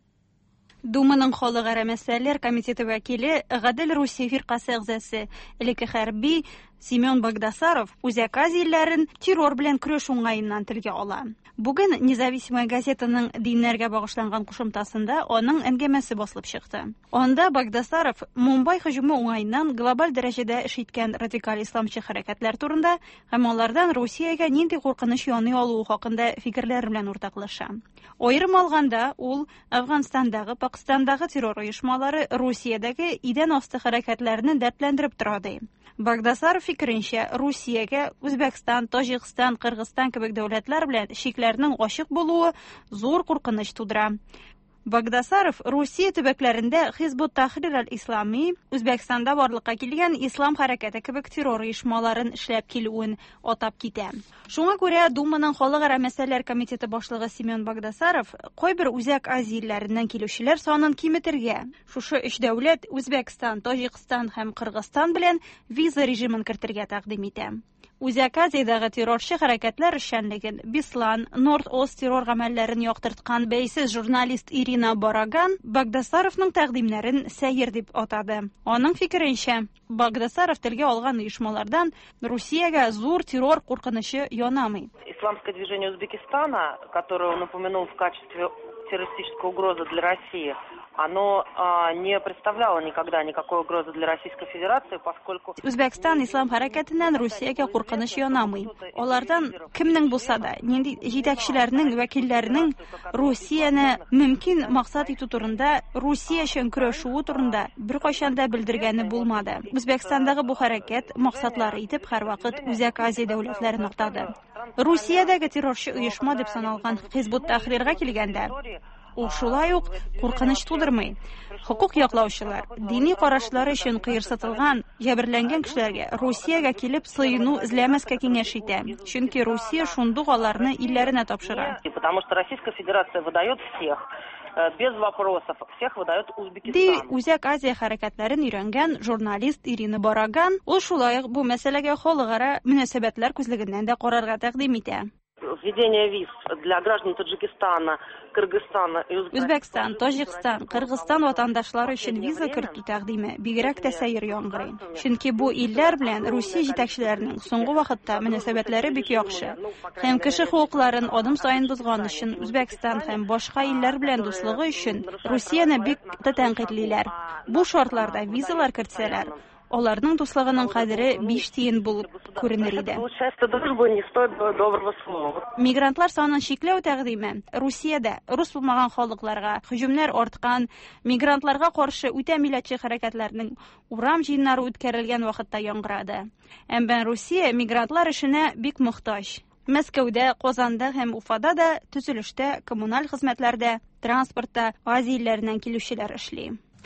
Думаның халыкара мәсьәләләр комитеты вәкиле Гадел Русия фиркасы әгъзасы элекке хәрби Семен Багдасаров Үзәк Азия илләрен террор белән көрәш уңаеннан телгә ала. Бүген Независимая газетаның диннәргә багышланган кушымтасында аның әңгәмәсе басылып чыкты. Анда Багдасаров Мумбай һөҗүме уңаеннан глобаль дәрәҗәдә эш иткән радикаль исламчы хәрәкәтләр турында һәм алардан Русиягә нинди куркыныч яный алуы хакында фикерләр белән уртаклаша. Аерым алганда, ул Әфганстандагы, Пакистандагы террор оешмалары Русиядәге идән асты хәрәкәтләрне дәртләндереп тора ди. Багдасаров фикеренчә, Русиягә Үзбәкстан, Таҗикстан, Кыргызстан кебек дәүләтләр белән шикләрнең ачык булуы зур куркыныч тудыра. Багдасаров Русия төбәкләрендә Хизбут Тахрир аль-Ислами, Үзбәкстанда барлыкка килгән ислам хәрәкәте кебек террор оешмаларын эшләп килүен атап китә. Шуңа күрә Думаның халыкара мәсьәләләр комитеты башлыгы Семен Багдасаров кайбер Үзәк Азия илләреннән килүчеләр санын киметергә, шушы өч дәүләт Үзбәкстан, Таҗикстан һәм Кыргызстан белән виза режимын кертергә тәкъдим итә. Үзәк Азиядагы террорчы хәрәкәтләр эшчәнлеген Беслан, Норд-Ост террор гамәлләрен яктырткан бәйсез журналист Ирина Бараган Багдасаровның тәкъдимнәрен сәер дип атады. Аның фикеренчә, Багдасаров телгә алган оешмалардан Русиягә зур террор куркынычы янамый. Исламское движение Узбекистана, которое он упомянул в качестве террористической угрозы для России, оно а, не представляло никогда никакой угрозы для Российской Федерации, поскольку... Үзбәкстан ислам хәрәкәтеннән Русиягә куркыныч янамый. Алардан кемнең булса да, нинди җитәкчеләрнең, вәкилләрнең Русияне мөмкин максат итү турында, Русия өчен көрәшүе турында беркайчан да белдергәне булмады. Үзбәкстандагы бу хәрәкәт максатлары итеп һәрвакыт Үзәк Азия дәүләтләрен актады. Русиядәге террорчы оешма дип саналган Хизбут Тахрирга килгәндә, ул шулай ук куркыныч тудырмый. Хукук яклаучылар дини карашлары өчен кыерсытылган, җәберләнгән кешеләргә Русиягә килеп сыйыну эзләмәскә киңәш итә. Чөнки Русия шундук аларны илләренә тапшыра. Потому что Российская Федерация выдает всех. Без вопросов, всех выдает Узбекистан. Ди Үзәк Азия хәрәкәтләрен өйрәнгән журналист Ирина Бараган, ул шулай ук бу мәсьәләгә халыкара мөнәсәбәтләр күзлегеннән дә карарга тәкъдим итә. Введение виз для граждан Таджикистана, Кыргызстана и Үзбәкстан, Таҗикстан, Кыргызстан ватандашлары өчен виза кертү тәкъдиме бигрәк тә сәер яңгырый. Чөнки бу илләр белән Русия җитәкчеләренең соңгы вакытта мөнәсәбәтләре бик яхшы. Һәм кеше хукукларын адым саен бузган өчен Үзбәкстан һәм башка илләр белән дуслыгы өчен Русияне бик тәнкыйтьлиләр. Бу шартларда визалар кертсәләр, аларның дуслыгының кадере биш тиен булып күренер иде. Мигрантлар санын чикләү тәкъдиме Русиядә рус булмаган халыкларга һөҗүмнәр арткан, мигрантларга каршы үтә милләтче хәрәкәтләрнең урам җыеннары үткәрелгән вакытта яңгырады. Әмма Русия мигрантлар эшенә бик мохтаҗ. Мәскәүдә, Казанда һәм Уфада да төзелештә, коммуналь хезмәтләрдә, транспортта Азия илләреннән килүчеләр эшли.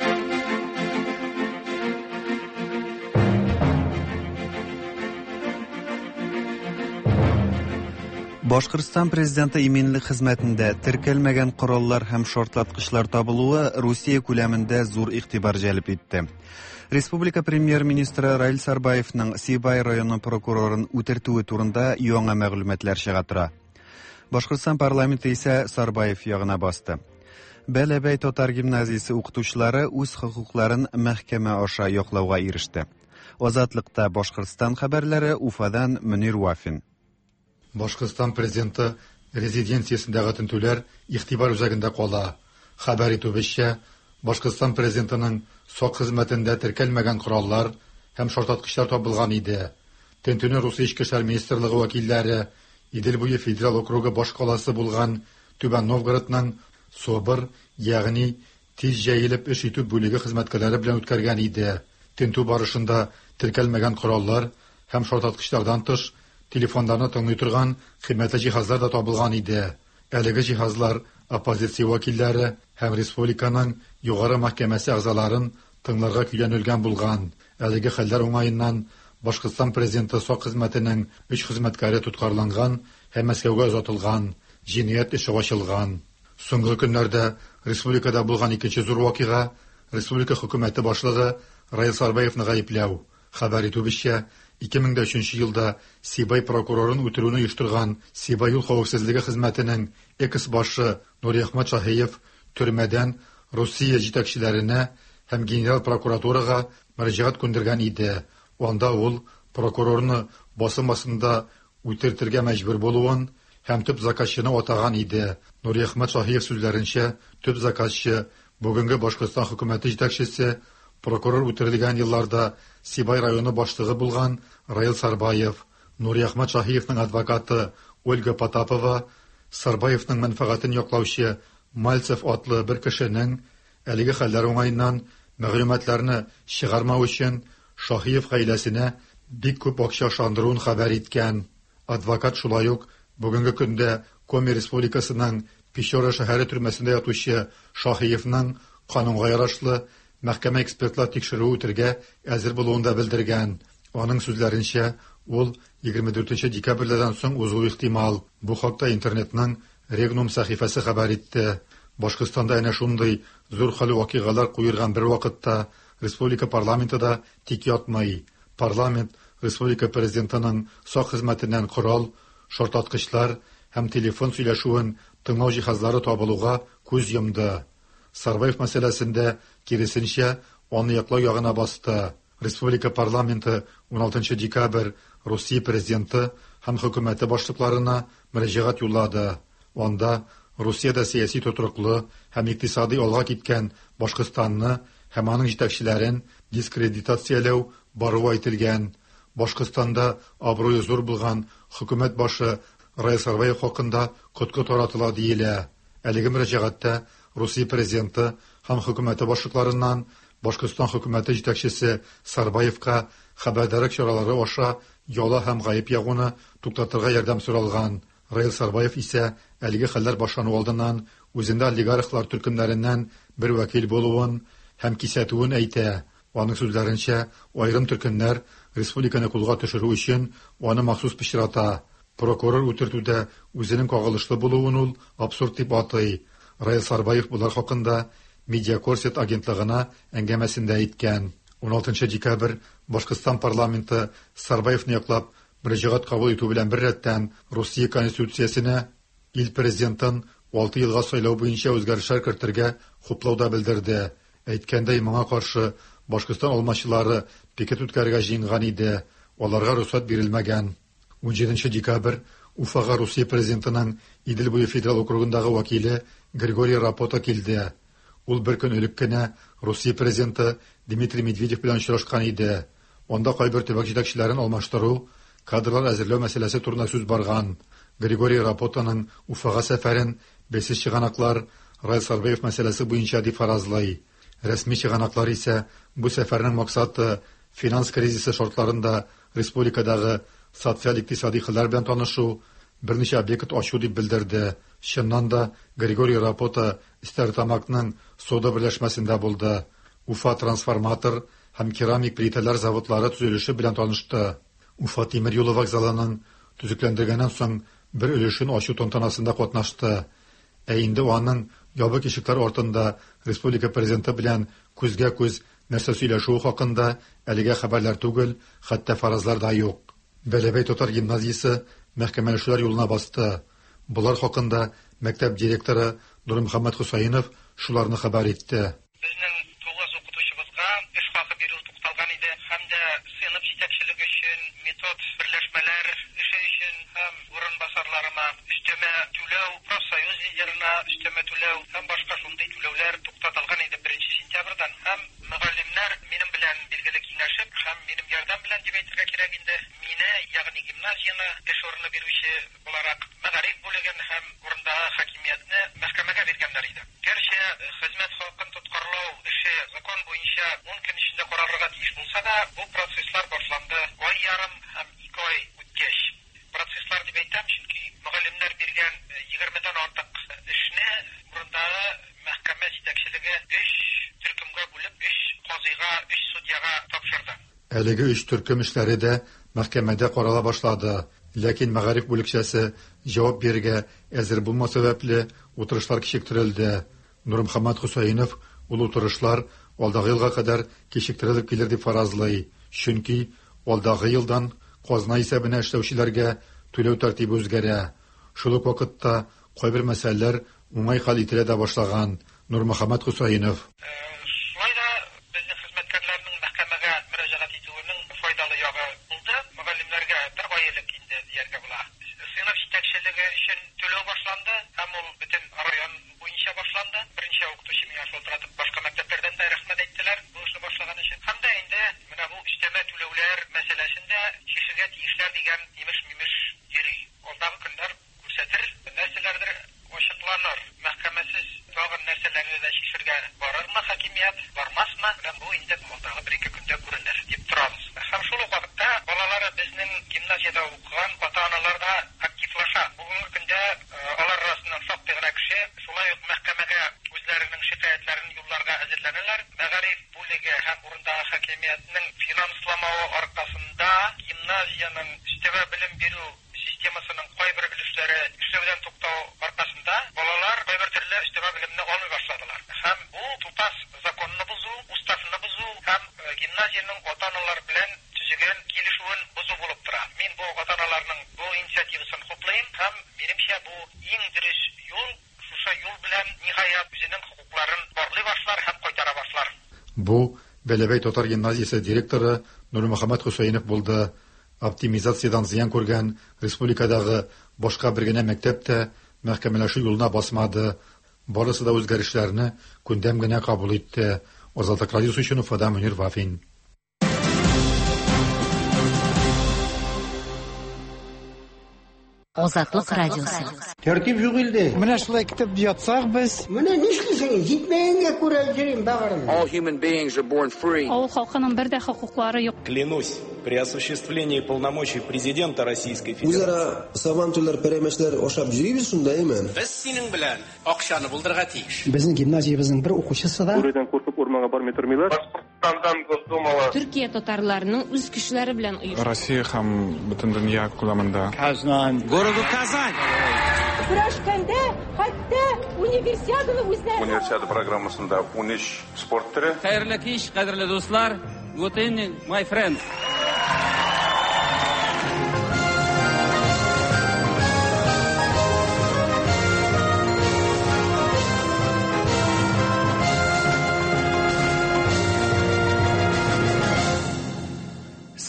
Башкортстан президенты иминлек хезмәтендә теркәлмәгән кораллар һәм шартлаткычлар табылуы Русия күләмендә зур игътибар җәлеп итте. Республика премьер-министры Раил Сарбаевның Сибай районы прокурорын үтертүе турында яңа мәгълүматлар чыга тора. Башкортстан парламенты исә Сарбаев ягына басты. Бәләбәй татар гимназиясе укытучылары үз хокукларын мәхкәмә аша яклауга иреште. Азатлыкта Башкортстан хәбәрләре, Уфадан Мөнир Вафин. Башкортстан президенты резиденциясендәге тентүләр игътибар үзәгендә кала. Хәбәр итүебезчә, Башкортстан президентының сак хезмәтендә теркәлмәгән кораллар һәм шартлаткычлар табылган иде. Тентүне Русия Ичке эшләр министрлыгы вәкилләре, Идел буе федераль округы баш каласы булган Түбән Новгородның Собыр, ягъни тиз җәелеп эш итү бүлеге хезмәткәрләре белән үткәргән иде. Тентү барышында теркәлмәгән кораллар һәм шартлаткычлардан тыш телефоннарны тыңлый торган кыйммәтле җиһазлар да табылган иде. Әлеге җиһазлар оппозиция вәкилләре һәм республиканың югары мәхкәмәсе әгъзаларын тыңларга көйләнелгән булган. Әлеге хәлләр уңаеннан Башкортстан президенты сак хезмәтенең өч хезмәткәре тоткарланган һәм Мәскәүгә озатылган, җинаять эше ачылган. Соңгы көннәрдә республикада булган икенче зур вакыйга республика хөкүмәте башлыгы Раил Сарбаевны гаепләү. Хәбәр итүебезчә, ике мең дә өченче елда Сибай прокурорын үтерүне оештырган Сибай юл хәвефсезлеге хезмәтенең экс-башы Нуриахмат Шаһиев төрмәдән Русия җитәкчеләренә һәм генераль прокуратурага мөрәҗәгать күндергән иде. Анда ул прокурорны басым астында үтертергә мәҗбүр булуын һәм төп заказчыны атаган иде. Нуриахмат Шаһиев сүзләренчә, төп заказчы бүгенге Башкортстан хөкүмәте җитәкчесе прокурор үтерелгән елларда Сибай районы башлыгы булган Раил Сарбаев. Нуриахмат Шаһиевның адвокаты Ольга Потапова Сарбаевның мәнфәгатен яклаучы Мальцев атлы бер кешенең әлеге хәлләр уңаеннан мәгълүматларны чыгармау өчен Шаһиев гаиләсенә бик күп акча шандыруын хәбәр иткән. Адвокат шулай ук бүгенге көндә Коми Республикасының Печора шәһәре төрмәсендә ятучы Шаһиевның канунга ярашлы мәхкәмә экспертлар тикшерү үтергә әзер булуын да белдергән. Аның сүзләренчә, ул егерме дүртенче декабрьдән соң узуы ихтимал. Бу хакта интернетның Регнум сәхифәсе хәбәр итте. Башкортстанда әнә шундый зур хәлле вакыйгалар куерган бер вакытта республика парламенты да тик ятмый. Парламент республика президентының сак хезмәтеннән корал, шартлаткычлар һәм телефон сөйләшүен тыңлау җиһазлары табылуга күз йомды. Сарбаев мәсьәләсендә киресенчә аны яклау ягына басты. Республика парламенты он алтынчы декабрь Русия президенты һәм хөкүмәте башлыкларына мөрәҗәгать юллады. Анда Русиядә сияси тотырлыклы һәм икътисади алга киткән Башкортстанны һәм аның җитәкчеләрен дискредитацияләү баруы әйтелгән. Башкортстанда абруе зур булган хөкүмәт башы Раил Сарбаев хакында коткы таратыла диелә. Әлеге мөрәҗәгатьтә Русия президенты һәм хөкүмәте башлыкларыннан Башкортстан хөкүмәте җитәкчесе Сарбаевка хәбәрдарлык чаралары аша яла һәм гаеп ягуны туктатырга ярдәм соралган. Раил Сарбаев исә әлеге хәлләр башлану алдыннан үзендә олигархлар төркемнәреннән бер вәкил булуын һәм кисәтүен әйтә. Аның сүзләренчә, аерым төркемнәр республиканы кулга төшерү өчен аны махсус пычрата. Прокурор үтертүдә үзенең кагылышлы булуын ул абсурд дип атый. Раил Сарбаев булар хакында Медиакорсет агентлыгына әңгәмәсендә әйткән. он алтынчы декабрь Башкортстан парламенты Сарбаевны яклап мөрәҗәгать кабул итү белән бер рәттән Русия конституциясенә ил президентын алты елга сайлау буенча үзгәрешләр кертергә хуплауда белдерде. Әйткәндәй, моңа каршы Башкортстан алмачылары пикет үткәрергә җыенган иде. Аларга рөхсәт бирелмәгән. он җиденче декабрь Уфага Русия президентының Идел буе федераль округындагы вәкиле Григорий Рапота килде. Ул бер көн элек кенә Русия президенты Дмитрий Медведев белән очрашкан иде. Онда кайбер төбәк җитәкчеләрен алмаштыру, кадрлар әзерләү мәсьәләсе турында сүз барган. Григорий Рапотаның Уфага сәфәрен бәйсез чыганаклар Раис Сарбаев мәсьәләсе буенча дип фаразлый. Рәсми чыганаклар исә бу сәфәрнең максаты финанс кризисы шартларында республикадагы социаль-икътисади хәлләр белән танышу, берничә объект ачу дип белдерде. Чыннан да Григорий Рапота Стертамакның сода берләшмәсендә булды. Уфа трансформатор һәм керамик плиталар заводлары төзелеше белән танышты. Уфа тимер юлы вокзалының төзекләндергәннән соң бер өлешен ачу тантанасында катнашты. Ә инде аның ябык ишекләр артында республика президенты белән күзгә-күз нәрсә сөйләшү хакында әлегә хәбәрләр түгел, хәтта фаразлар да юк. Бәләбәй татар гимназиясе мәхкәмәләшүләр юлына басты. Булар хакында мәктәп директоры Нурмөхәммәд Хусаинов шуларны хәбәр итте. Безнең тугыз укытучыбызга эш хакы бирү тукталган иде һәм дә сыйныф җитәкчелеге өчен метод берләшмәләр эше өчен һәм урынбасарларыма өстәмә түләү, профсоюз лидерына өстәмә түләү һәм башка шундый түләүләр туктатылган иде беренче сентябрьдән һәм мөгаллимнәр минем белән билгеле киңәшеп һәм минем ярдәм белән дип әйтергә кирәк инде мине, ягъни гимназияны эш урыны бирүче буларак мәгариф бүлеген һәм урындагы хакимиятне мәхкәмәгә биргәннәр иде. Гәрчә хезмәт хакын тоткарлау эше закон буенча ун көн эчендә карарга тиеш булса да, бу процесслар башланды ай ярым һәм ике ай үткәч. Процесслар дип әйтәм, чөнки мөгаллимнәр биргән егермедән артык эшне урындагы мәхкәмә җитәкчелеге өч төркемгә бүлеп, өч казыйга, үч судьяга тапшырды. Әлеге өч төркем эшләре дә мәхкәмәдә карала башлады. Ләкин мәгариф бүлекчәсе җавап бирергә әзер булма сәбәпле утырышлар кичектерелде. Нурмөхәммәд Хусаинов ул утырышлар алдагы елга кадәр кичектерелеп килер дип фаразлый. Чөнки алдагы елдан казна исәбенә эшләүчеләргә түләү тәртибе үзгәрә. Шул ук вакытта кайбер мәсьәләләр уңай хәл ителә дә башлаган. Нурмөхәммәд Хусаинов Бу Бәләбәй татар гимназиясе директоры Нурмөхәммәд Хусаинов булды. Оптимизациядән зыян күргән республикадагы башка бер генә мәктәп тә мәхкәмәләшү юлына басмады. Барысы да үзгәрешләрне күндәм генә кабул итте. Азатлык радиосы өчен Уфада Мөнир Вафин. Азатлык радиосы. Тәртип юк инде. Менә шулай китеп ятсак без. Менә нишлисең? Җитмәгәнгә күрә җирим багырым. All human beings are born free. Авыл халкының бер дә хокуклары юк. Клянусь, при осуществлении полномочий президента Российской Федерации. Үзара сабантүләр пәрәмәчләр ашап җибез шундаймы? Без синең белән акчаны булдырга тиеш. Безнең гимназиябезнең бер укучысы да. Бүредән куркып урманга бармый тормыйлар. Башкортстандан Госдумала. Төркия татарларының үз көчләре белән оештырылган. Россия һәм бөтен дөнья күләмендә. Казан, городу Казань. Күрәшкәндә хәтта универсиаданы үзләре. Универсиада программасында ун өч спорт төре. Хәерле кич, кадерле дуслар. Good evening, my friends.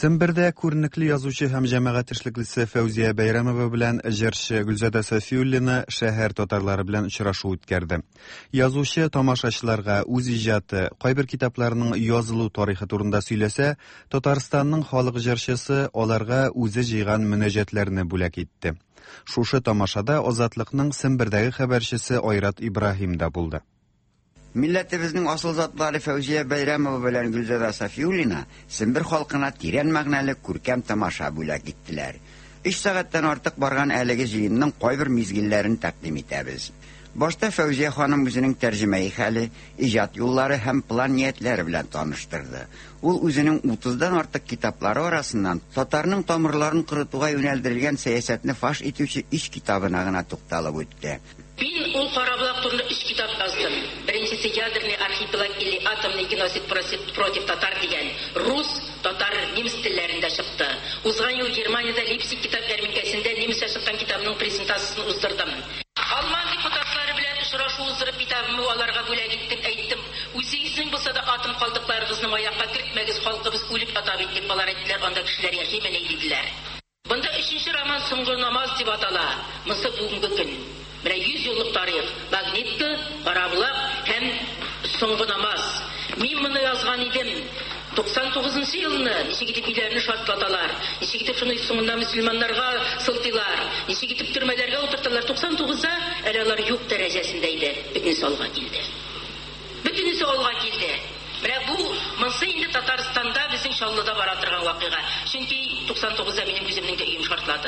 Сембердә күренекле язучы һәм җәмәгать эшлеклесе Фәүзия Бәйрәмова белән җырчы Гөлзадә Сафиуллина шәһәр татарлары белән очрашу үткәрде. Язучы тамашачыларга үз иҗаты, кайбер китапларының язылу тарихы турында сөйләсә, Татарстанның халык җырчысы аларга үзе җыйган мөнәҗәтләрне бүләк итте. Шушы тамашада Азатлыкның Сембердәге хәбәрчесе Айрат Ибраһим да булды. Милләтебезнең асыл затлары Фәүзия Бәйрәмова белән Гөлзадә Сафиуллина Сембер халкына тирән мәгънәле күркәм тамаша бүләк иттеләр. Өч сәгатьтән артык барган әлеге җыенның кайбер мизгилләрен тәкъдим итәбез. Башта Фәүзия ханым үзенең тәрҗемәи хәле, иҗат юллары һәм план ниятләре белән таныштырды. Ул үзенең утыздан артык китаплары арасыннан татарның тамырларын кырытуга юнәлдерелгән сәясәтне фаш итүче иш китабына гына тукталып үтте. Мин ул Карабулак турында өч китап яздым. Беренчесе ядерный архипелаг или атомный геноцид против татар дигән рус, татар, немец телләрендә чыкты. Узган ел Германиядә Лейпциг китап ярминкәсендә немецчә чыккан китабның презентациясын уздырдым. Алман депутатлары белән очрашу уздырып китабымны аларга бүләк иттем, әйттем. Үзегезнең булса да атом калдыкларыгызны аякка кертмәгез, халкыбыз үлеп атап итеп алар әйттеләр, анда кешеләр яшәмәне диделәр. Бында өченче роман соңгы намаз дип атала. Монсы бүгенге көн. Менә йөз еллык тарих, Магнитка, Карабулак һәм соңгы намаз. Мин моны язган идем. туксан тугызынчы елны ничек итеп иләрне шартлаталар, ничек итеп шуны соңында мөселманнарга сылтыйлар, ничек итеп төрмәләргә утырталар. туксан тугызда әле алар юк дәрәҗәсендә иде. Бөтенесе алга килде. Бөтенесе алга килде. Менә бу монсы инде Татарстанда безнең Чаллыда бара торган вакыйга. Чөнки туксан тугызда минем үземнең дә өем шартлады.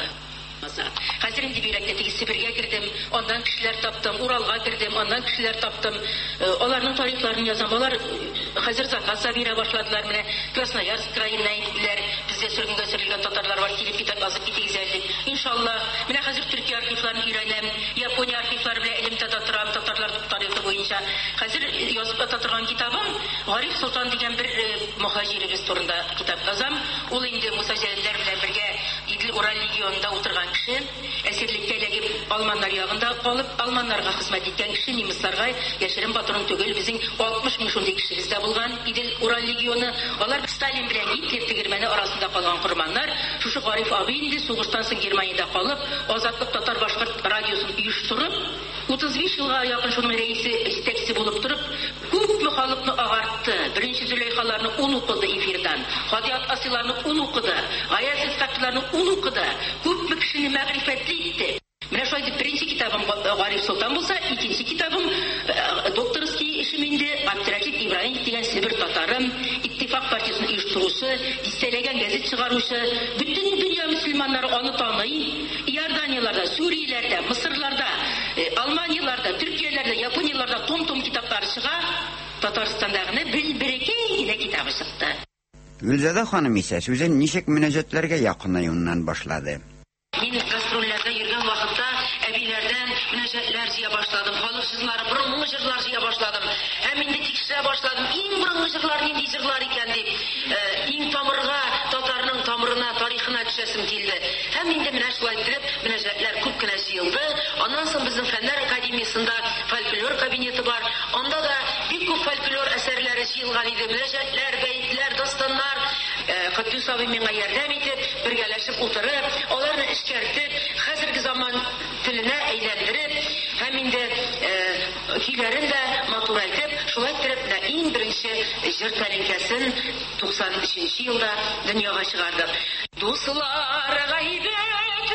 Хәзер инде бирәккә теге Себергә кирдем, андан кешеләр таптым, Уралга кирдем, андан кешеләр таптым. Аларның тарихларын язам. Алар хәзер заказ бирә башладылар. Менә Красноярск краенына иттеләр. Бездә сөргенгә сөрелгән татарлар бар, килеп китап язып китегез әле. Иншалла. Менә хәзер Төркия архивларын өйрәнәм, Япония архивлары белән элемтәдә торам, татарлар тарихы буенча. Хәзер язып ата торган китабым Гариф Солтан дигән бер мөхаҗиребез турында китап язам. Ул инде мусаҗирләр белән бергә Идел Урал регионында утырган кеше, әсирлеккә эләгеп Алманнар ягында калып, Алманнарга хезмәт иткән кеше, немецларга яшерен патрон түгел, безнең алтмыш мең шундый кешебез дә булган Идел Урал регионы. Алар Сталин белән Гитлер тегермәне арасында калган курманнар. Шушы Гариф абый инде сугыштан соң Германиядә калып, Азатлык татар башкорт радиосын оештырып, утыз биш елга якын шуның рәисе, җитәкчесе булып торып, күпме халыкны агартты. Беренче Зөләйхаларны ул укыды эфирдан, Хадият Асиларны ул укыды, Гаяз Исхакларны ул укыды. Күпме кешене мәгърифәтле итте. Менә шулай дип беренче китабым Гариф Солтан булса, икенче китабым докторский эшем инде Абдрахим Ибраһимов дигән Себер татарым, Иттифак партиясының оештыручысы, дистәләгән гәзит чыгаручы, бөтен дөнья мөселманнары аны таный. Иорданияларда, Сүрияләрдә, Мисырларда, Алманияларда, Төркияләрдә, Японияларда том-том китаплар чыга. Татарстандагы бер-берекәй генә китабы чыкты. Гөлзадә ханым исә сүзен ничек мөнәҗәтләргә якынаюыннан башлады. Мин гастрольләрдә йөргән вакытта әбиләрдән мөнәҗәтләр җыя башладым. Халык җырлары, борынгы җырлар җыя башладым. Һәм инде тикшерә башладым. Иң борынгы җырлар нинди җырлар икән дип, иң тамырга, татарның тамырына, тарихына төшәсем килде. Һәм инде менә шулай итеп мөнәҗәтләр күп кенә җыелды. Аннан соң безнең фәннәр академиясендә фольклор кабинеты бар. Анда да бик күп фольклор әсәрләре җыелган иде. Мөнәҗәтләр, бәйтләр, дастаннар, Катюс абый миңа ярдәм итеп, бергәләшеп утырып, аларны эшкәртеп, хәзерге заман теленә әйләндереп, һәм инде көйләрен дә матурайтып, шулай итеп, иң беренче җыр тәлинкәсен туксан өченче елда дөньяга чыгардык. Дуслар, гайбәт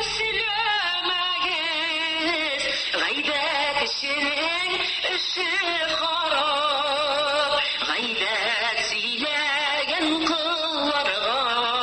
сөйләмәгез, гайбәт эшенең эше харап, гайбәт сөйләгән кылларга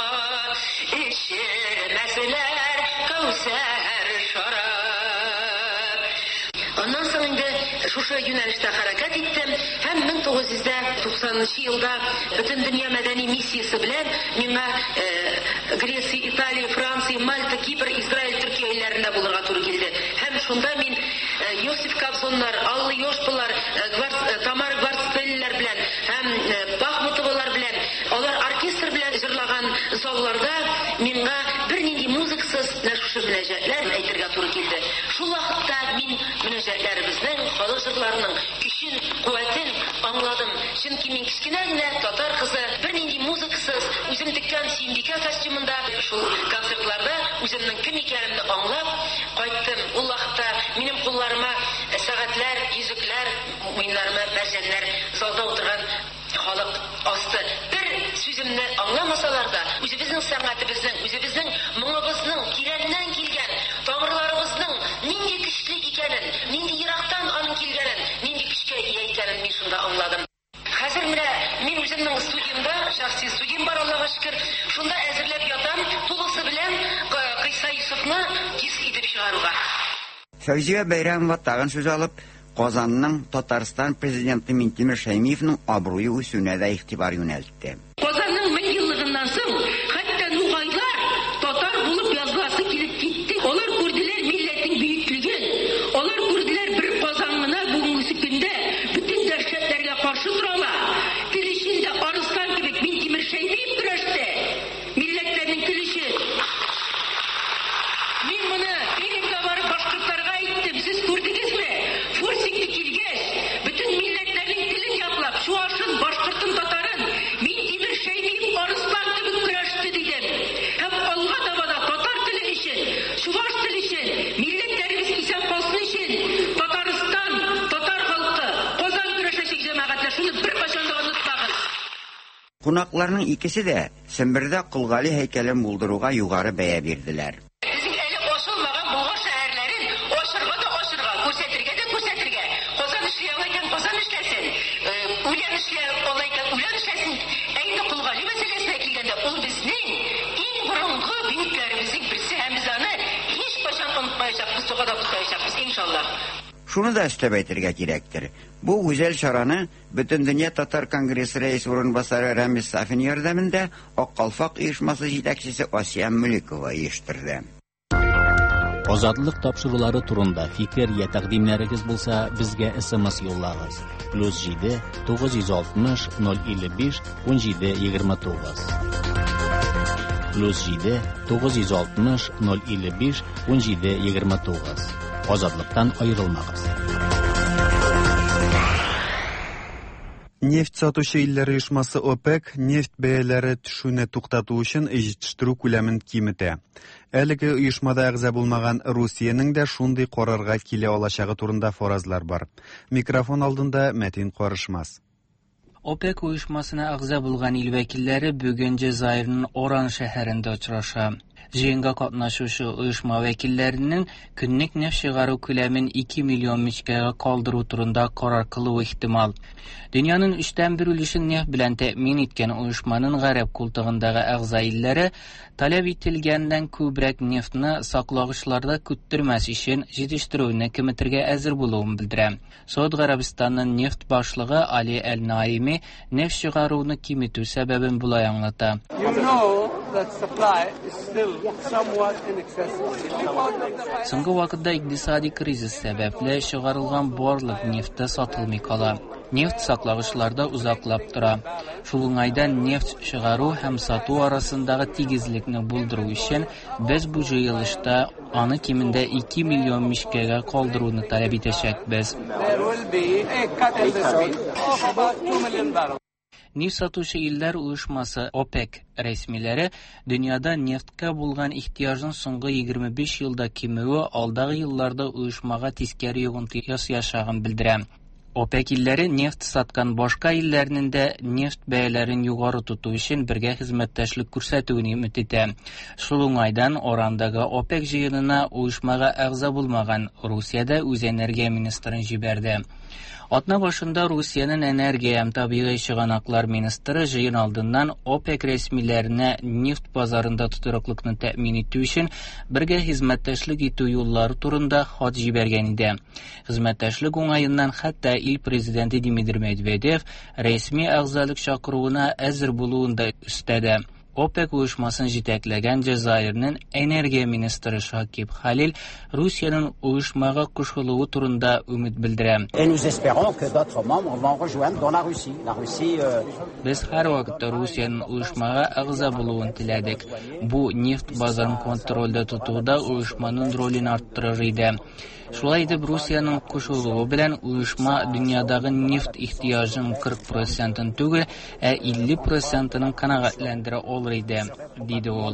эшермәсләр кәүсәр шарап. Аннан соң инде шушы юнәлештә хәрәкәт иттем һәм мең тугыз йөз туксанынчы елда бөтен дөнья мәдәни миссиясе белән миңа Греция, Италия, Франция, Мальта, Кипр, Израиль, Төркия илләрендә булырга туры килде. Һәм шунда мин Йосиф Кобзоннар, Аллы Йошпылар, Тамара Гвардстелләр белән һәм Бахмутовалар белән, алар оркестр белән җырлаган залларда миңа бернинди музыкасыз шушы мөнәҗәтләр әйтергә туры килде. Шул вакытта мин мөнәҗәтләребезнең, халык җырларының көчен, куәтен аңладым. Чөнки мин кечкенә генә татар кызы, бернинди музыкасыз, үзем теккән Сөембикә костюмында шул концертларда үземнең кем икәнемне аңлап кайттым. Ул вакытта минем кулларыма сәгатьләр, йөзекләр, муеннарыма мәрҗәннәр залда утырган халык асты. Бер сүземне аңламасалар да, үзебезнең сәнгатебезнең, үзебезнең моңыбызның тирәннән килгән, тамырларыбызның нинди көчле икәнен, нинди ерактан аның килгәнен, нинди көчкә ия икәнен мин шунда аңладым. Хәзер менә мин үземнең студиямда, шәхси студиям бар, Аллаһка шөкер, шунда әзерләп ятам, тулысы белән Кыйса Юсуфны диск итеп чыгаруга. Фәүзия Бәйрәмова тагын сүз алып, Казанның Татарстан президенты Минтимер Шәймиевнең абруе үсүенә дә игътибар юнәлтте. Казанның мең еллыгыннан соң хәтта нугайлар татар булып язласы килеп китте. Алар күрделәр милләтнең бөеклеген. Алар күрделәр бер Казанны бүгенге көндә бүтән дәһшәтләргә каршы торалар. Килешендә Арыстан кебек Минтимер Шәймиев көрәште. Милләтләрнең килеше. Мин моны Пермьгә барып башкортларга әйттем. Сез күрдегезме? Фурсикка килгәч, бүтән милләтләрнең телен яклап, шуашын, башкортын, татарын Минтимер Шәймиев Арыстан кебек көрәште дидем. Һәм алга таба да татар теле өчен, шуаш теле өчен, милләтләребез исән калсын өчен Татарстан, татар халкы, Казан көрәшәчәк җәмәгатьләр шуны беркайчан да онытмагыз. Кунакларның икесе дә Сембердә Кылгали һәйкәлен булдыруга югары бәя бирделәр. Безнең әле ачылмаган Болгар шәһәрләрен ачырга да ачырга, күрсәтергә дә күрсәтергә. Казан эшләй алайкан Казан эшләсен, үлән эшләй алайкан үлән эшләсен. Әйдә Кылгали мәсьәләсенә килгәндә, ул безнең иң борынгы бөекләребезнең берсе һәм без аны һичкайчан онытмаячакбыз, тогада тотаячакбыз иншаллах. Шуны да өстәп әйтергә кирәктер. Бу гүзәл чараны Бөтен дөнья татар конгрессы рәис урынбасары Рамис Сафин ярдәмендә Ак Калфак оешмасы җитәкчесе Асия Мөликова оештырды. Азатлык тапшырулары турында фикер я тәкъдимнәрегез булса, безгә эс-эм-эс юллагыз. плюс җиде тугыз йөз алтмыш ноль илле биш унҗиде егерме тугыз. плюс җиде тугыз йөз алтмыш ноль илле биш унҗиде егерме тугыз. Азатлыктан аерылмагыз. Нефть сатучы илләр оешмасы ОПЕК нефть бәяләре төшүне туктату өчен җитештерү күләмен киметә. Әлеге оешмада әгъза булмаган Русиянең дә шундый карарга килә алачагы турында фаразлар бар. Микрофон алдында Мәтин Карышмас. ОПЕК оешмасына әгъза булган ил вәкилләре бүген Җазаирның Оран шәһәрендә очраша. Җыенга катнашучы оешма вәкилләренең көнлек нефть чыгару күләмен ике миллион мичкәгә калдыру турында карар кылу ихтимал. Дөньяның өчтән бер өлешен нефть белән тәэмин иткән оешманың гарәп култыгындагы әгъза илләре таләп ителгәндән күбрәк нефтьне саклагычларда күттермәс өчен җитештерүне киметергә әзер булуын белдерә. Сауд Гарәбистанның нефть башлыгы Али Әл-Наими нефть чыгаруны киметү сәбәбен булай аңлата. Соңгы вакытта икътисади кризис сәбәпле чыгарылган барлык нефть сатылмый кала. Нефть саклагычларда узаклап тора. Шул уңайдан нефть чыгару һәм сату арасындагы тигезлекне булдыру өчен без бу җыелышта аны кимендә ике миллион мичкәгә калдыруны таләп итәчәкбез. Нефть сатучы илләр оешмасы ОПЕК рәсмиләре дөньяда нефткә булган ихтыяҗның соңгы егерме биш елда кимүе алдагы елларда оешмага тискәре йогынты ясаган белдерә. ОПЕК илләре нефть саткан башка илләрнең дә нефть бәяләрен югары тоту өчен бергә хезмәттәшлек күрсәтүне өмет итә. Шул уңайдан Орандагы ОПЕК җыенына оешмага әгъза булмаган Русиядә үз энергия министрын җибәрде. Атна башында Русиянең энергия һәм табигый чыганаклар министры җыен алдыннан ОПЕК рәсмиләренә нефть базарында тотрыклыкны тәэмин итү өчен бергә хезмәттәшлек итү юллары турында хат җибәргән иде. Хезмәттәшлек уңаеннан хәтта ил президенты Дмитрий Медведев рәсми әгъзалык чакыруына әзер булуын да өстәде. ОПЕК оешмасын җитәкләгән Җазаирның энергия министры Шакиб Халил Русиянең оешмага кушылуы турында өмет белдерә. Без һәр вакытта Русиянең оешмага әгъза булуын теләдек. Бу нефть базарын контрольдә тотуда оешманың ролен арттырыр иде. Шулай итеп, Русиянын кушылуы белән уйышма дөньядагы нефть ихтыяжын кырк процентын түгел, ә илле процентын канагатландыра алыр иде, диде ул.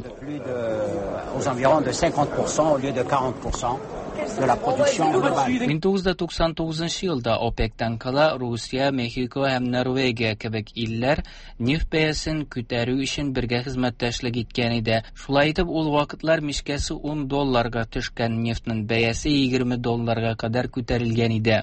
мең тугыз йөз туксан тугызынчы елда ОПЕК-тан кала Русия, Мехико һәм Норвегия кебек илләр нефть бәясен күтәрү өчен бергә хезмәттәшлек иткән иде. Шулай итеп, ул вакытлар мишкәсе ун долларга төшкән нефтьнең бәясе егерме долларга кадәр күтәрелгән иде.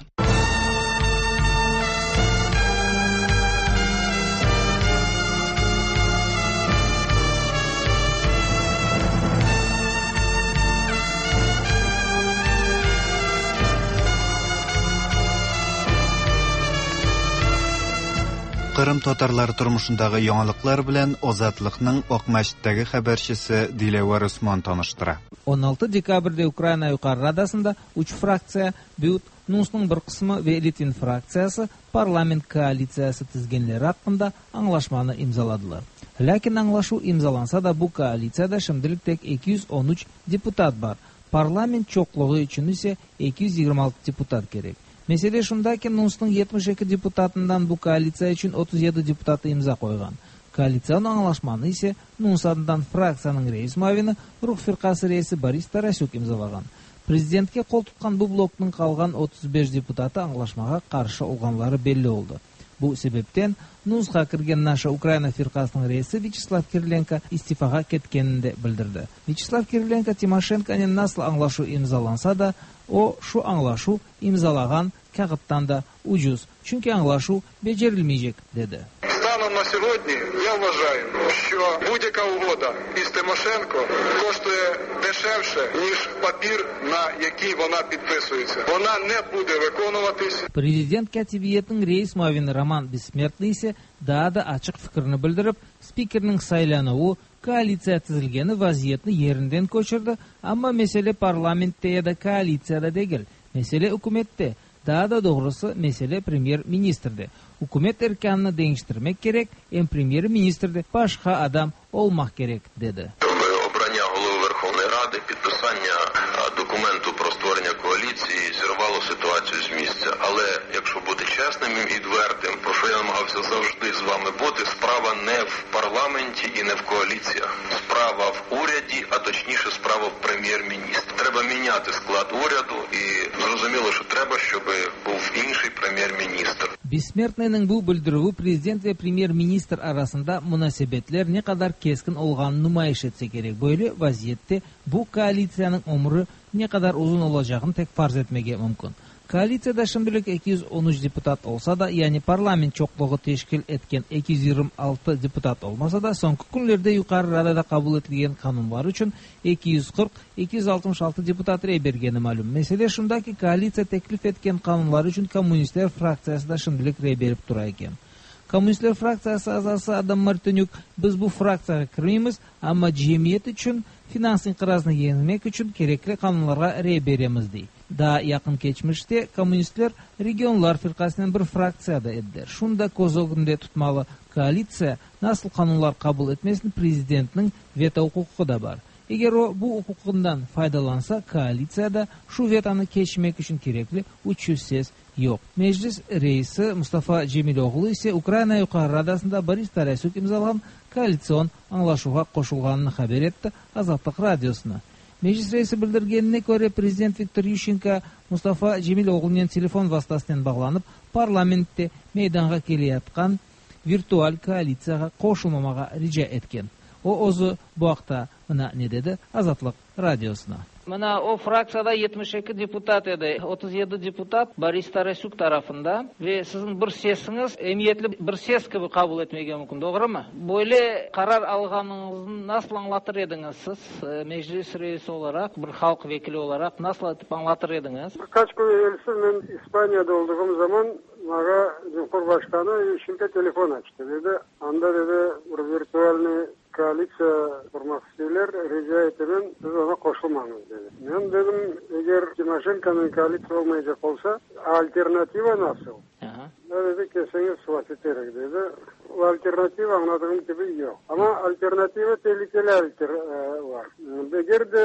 Кырым татарлары тормышындагы яңалыклар белән Азатлыкның Акмәчеттәге хәбәрчесе Диләвар Усман таныштыра. он алты декабрьдә Украина Юкары Радасында уч фракция бют Нусның бер кысмы вә Литвин фракциясы парламент коалициясы төзгәнләре хакында аңлашманы имзаладылар. Ләкин аңлашу имзаланса да бу коалициядә шимдилек тек ике йөз он үч депутат бар. Парламент чоклыгы өчен исә ике йөз егерме алты депутат керек. Мәсьәлә шунда ки Нусның җитмеш ике депутатыннан бу коалиция өчен отыз җиде депутаты имза койган. Коалицион аңлашманы исә Нусадан фракциянең рәис мавины Рух фиркасы рәисе Борис Тарасюк имзалаган. Президентке кол тоткан бу блокның калган отыз беш депутаты аңлашмага каршы алганлары белли булды. Бу себептен Нусга кергән наша Украина фиркасының рәисе Вячеслав Кириленко истифага кеткәнен дә белдерде. Вячеслав Кириленко Тимошенконың насл аңлашу имзаланса да, о шу аңлашу имзалаган кагыттан да уҗуз, чөнки аңлашу беҗерелмәйҗек, диде. Станом на сьогодні я вважаю, що будь-яка угода із Тимошенко коштує дешевше, ніж папір, на який вона підписується. Вона не буде виконуватись. Президент катибиятының рейс мавины Роман Бессмертный ise daha da açık fikrini bildirip, spikerning saylanığı koalitsiya tuzilgani vaziyatni yerinden ko'chirdi, ammo mesele parlamentda ya da koalitsiyada değil. Mesele hukumatda. Daha da doğrusu mesele premier ministrde. Hukumat erkanını değiştirmek gerek, en premier ministrde başka adam olmak gerek, dedi. Обрання голови Верховної Ради, підписання документу про створення коаліції зірвало ситуацію з місця. Але якщо бути чесним і відвертим, про що я намагався завжди з вами бути, справа не в парламенті і не в коаліціях. Справа в уряді, а точніше справа в прем'єр-міністрі. Треба міняти склад уряду і зрозуміло, що треба, щоб був інший прем'єр-міністр. Бессмертныйның бу билдирүе президент ва премьер-министр арасында мөнәсәбәтләр не кадәр кескен алган нумаиш итсә кирәк. Böyle vaziyette bu koalitsiyаның ömrü ne kadar uzun olacağını tek farz etmege mümkün. Koalitsiyada şimdilik iki yüz on üç deputat olsa da, yani parlament çokluğu teşkil etken iki yüz yirmi altı deputat olmasa da, son günlerde yukarı radada kabul edilgen kanunlar için iki yüz kırk iki yüz altmış altı deputat rey bergeni malum. Mesele şundaki koalitsiya teklif etken kanunlar için Komünistler fraksiyası da şimdilik rey berip dura eken. Komünistler fraksiyası azası Adam Martinyuk, biz bu fraksiyaya kirmeymiz, ama cemiyet için finans inqirazını yenilmek için gerekli kanunlara rey beremiz deydi. Daha yakın geçmişte Komünistler regionlar firkasının bir fraksiyada ediler. Şunda koz önünde tutmalı koalitsiya nasıl kanunlar kabul etmesini prezidentinin veto hukuku da var. Eğer o bu hukukundan faydalansa koalitsiyada şu vetonu geçmek için gerekli üç yüz ses yok. Meclis reisi Mustafa Cemiloğlu ise Ukraina Yukarı Radasında Boris Tarasyuk imzalagan koalisyon anlaşuğa koşulganını haber etti Azatlık Radyosuna. Meclis reisi bildirgenine göre Prezident Viktor Yushchenko Mustafa Cemiloğlu'nun telefon vasıtasından bağlanıp parlamentте meydanga keliyatkan virtual koalitsiyaga koşulmamaga rica etken. O özü bu haqda mına ne dedi Azatlık Radyosuna. Mına o fraksiyada yetmiş iki deputat edi. otuz yedi deputat Boris Tarasyuk tarafında ve sizin bir sesiniz emniyetli bir ses gibi kabul etmege mümkün, doğru mu? Böyle karar alganınızı nasıl anlatır ediniz siz? Meclis reisi olarak, bir halk vekili olarak nasıl anlatır ediniz? Birkaç gün evvelsi ben İspanya'da olduğum zaman bana Cumhurbaşkanı Yushchenko telefon açtı. Dedi, anda dedi bir virtualni koalitsiya kurmak istiyorlar, rica ederim siz ona koşulmanız dedi. Ben dedim eğer Timoshenko'nun koalitsiya olmayacak olsa alternativa nasıl? Aha. Dedi kesiniz vasiterik dedi. O alternativa anladığım gibi yok. Ama alternativa tehlikeli alter, var. Eğer de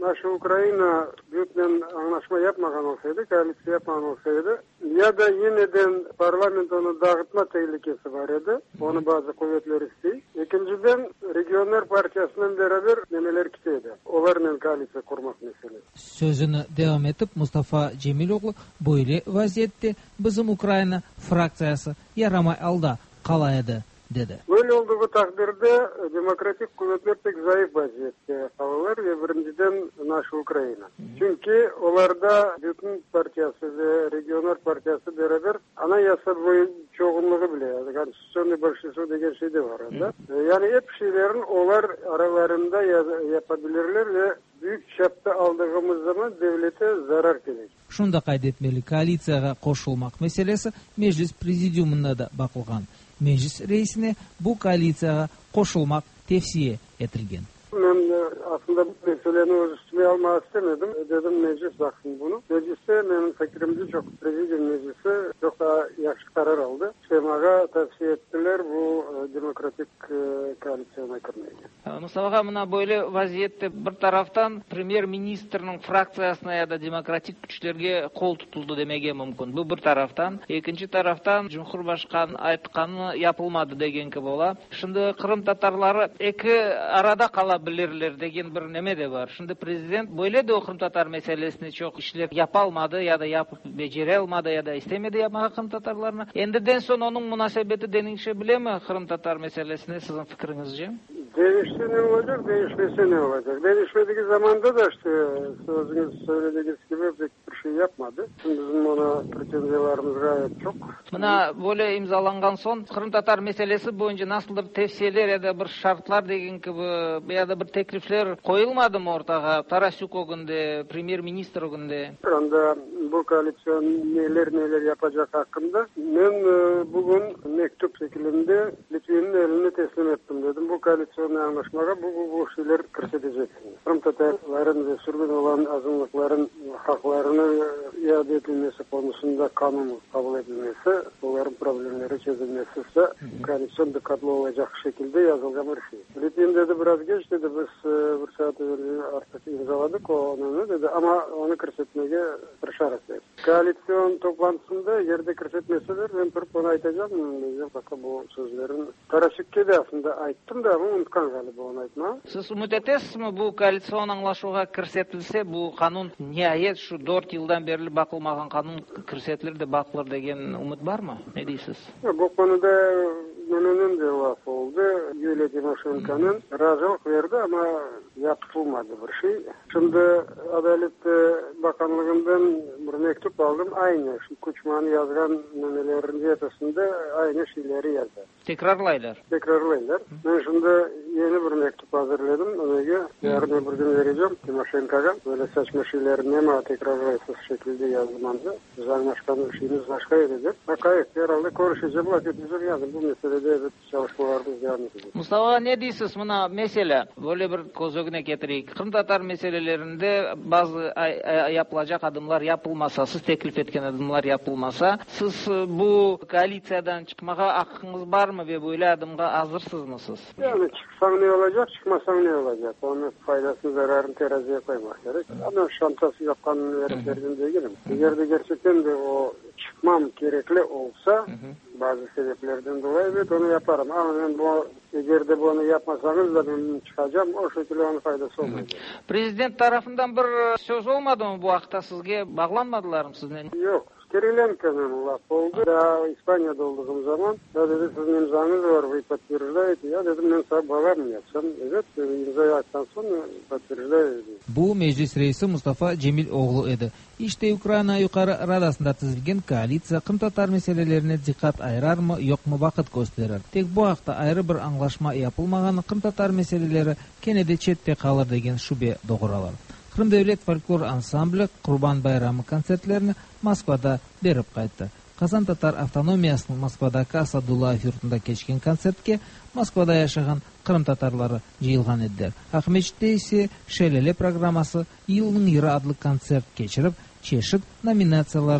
наша Украина бюджетмен anlaşma yapmagan olsaydı, koalisya yapmagan olsaydı, ya da yeniden parlament onu dağıtma tehlikesi var idi. Onu bazı kuvvetler istiyor. İkinciden Regionlar Partiyasının beraber nemeler kiteydi. Onlarla koalisya kurmak meselesi. Sözünü devam etip Mustafa Cemiloğlu böyle vaziyette bizim Ukrayna fraksiyası yaramay alda kalaydı dedi. Böyle olduğu takdirde demokratik kuvvetler pek zayıf vaziyette kalırlar ve birinciden naş Ukrayna. Çünkü onlarda bütün partiyası ve Regional Partiyası beraber anayasa boyu çoğunluğu bile, yani konstitusyon başlısı degen şey de var orada. Yani hep şeylerin onlar aralarında yapabilirler ve büyük çapta aldığımız zaman devlete zarar gelecek. Şunda kaydetmeli, koalitsiyaga koşulmak meselesi meclis prezidiumunda da bakılgan. Meclis reisine bu koalitsiyaga koşulmak tavsiye etilgen. Ben aslında bu meseleni öz üstüme almak istemedim. Dedim meclis baksın bunu. Mecliste benim fikrimce çok prezidium meclisi çok daha yaxşı karar aldı. Semaga tavsiye ettiler bu demokratik koalisyona girmeyi. Mustafa mına böyle vaziyette bir taraftan premier ministrinin fraksiyasına ya da demokratik güçlerge kol tutuldu demege mümkün. Bu bir taraftan. İkinci taraftan Cumhurbaşkanı aytkanı yapılmadı degenki bola. Şimdi Kırım Tatarları iki arada kalabilirler degen bir neme de var. Şimdi prezident böyle de o Kırım Tatar meselesini çok işlep yapalmadı ya da yapıp beceri almadı ya da istemedi yapmağı Kırım Tatarlarına. Endiden son onun münasebeti denilse bile mi Kırım Tatar meselesine sizin fikrinizce? Değişti ne olacak, değişmesi ne olacak? Değişmediği zamanda da işte sözünüz söylediğiniz gibi pek bir şey yapmadı. Şimdi bizim ona pretenziyalarımız gayet çok. Buna böyle imzalangan son Kırım Tatar meselesi boyunca nasıldır tavsiyeler ya da bir şartlar degen gibi ya da bir teklifler koyulmadı mı ortaga? Tarasyuk o günde, premier minister o günde. Şu anda bu koalisyon neler neler yapacak hakkında ben bugün mektup şeklinde Litvin'in eline teslim ettim dedim. Bu koalisyon anlaşmaga bu, bu, bu şeyler kırsedeceksiniz. Kırım Tatarların ve sürgün olan azınlıkların haklarını iade edilmesi konusunda kanun kabul edilmesi, bunların problemleri çözülmesi ise koalisyon dikkatli olacak şekilde yazılgan bir şey. Litvin dedi biraz geç dedi biz bir saat önce artık imzaladık onu dedi ama onu kırsetmeye tırışarak dedi. Koalisyon toplantısında yerde kırsetmeseler ben turup onu aytacağım. Bakın bu sözlerin Tarasyuk'ta da aslında ayttım da ama unutkan galiba onu aytma. Siz umut etesiz mi bu koalisyon anlaşuğa kırsetilse bu kanun nihayet şu dört yıldan beri bakılmagan kanun kırsetilir de bakılır degen umut var mı? Ne diyorsunuz? Bu konuda Menünün de laf oldu. Yulia Timoşenko'nun razılık verdi ama yapılmadı bir şey. Şimdi Adalet Bakanlığı'ndan bir mektup aldım. Aynı şu Kuçman'ı yazgan memelerin diyetesinde aynı şeyleri yazdı. Tekrarlaylar. Tekrarlaylar. Ben şimdi yeni bir mektup hazırladım. Ona yarın öbür gün vereceğim Timoşenko'ya. Böyle saçma şeyleri nema tekrarlaysız şekilde yazılmandı. Güzel başkanın şeyiniz başka edecek. Bakayım herhalde konuşacağım. Vakitimiz yani bu meselede evet çalışmalarımız devam edecek. Mustafa ne diyorsunuz buna mesele? Böyle bir kozoguna getireyik. Kırım Tatar meselelerinde bazı yapılacak adımlar yapılmasa, siz teklif etken adımlar yapılmasa, siz bu koalisiyadan çıkmaya hakkınız var mı ve böyle adımga hazırsınız mı siz? Yani çıksan ne olacak, çıkmasan ne olacak? Onun faydasını, zararını teraziye koymak gerek. Ama şantası yapkanını verip verdiğim değilim. Eğer de gerçekten de o çıkmam gerekli olsa bazı sebeplerden dolayı evet onu yaparım. Ama ben bu eğer de bunu yapmasanız da ben çıkacağım. O şekilde onun faydası olmayacak. Prezident tarafından bir söz olmadı mı bu hafta sizge? Bağlanmadılar mı sizden? Yok. Kirilenko'nun laf oldu. Daha İspanya'da olduğum zaman ya dedi sizin imzanız var ve patvirjdaете. Ya dedim ben sana bağlanmayacağım. Evet imzayı attan sonra patvirjdaете. Bu meclis reisi Mustafa Cemiloğlu edi. İşte Ukrayna Yukarı Radasında tuzilgan koalitsiya Kırım Tatar meselelerine dikkat ayırar mı yok mu vakit gösterir. Tek bu hafta ayrı bir anlaşma yapılmagan Kırım Tatar meseleleri kenede chetde kalır degen şüphe doğuralar. Kırım Devlet Folklor Ansambli Kurban Bayramı konsertlerini Moskvada berip qaytdı. Kazan Tatar Avtonomiyasının Moskvadaki Asadullayev yurtunda keçken konsertke Moskvada yaşagan Kırım Tatarları jıyılgan ediler. Akmeç'te ise Şelele programması yılının yırı adlı konsert geçirip çeşit nominatsiyalarda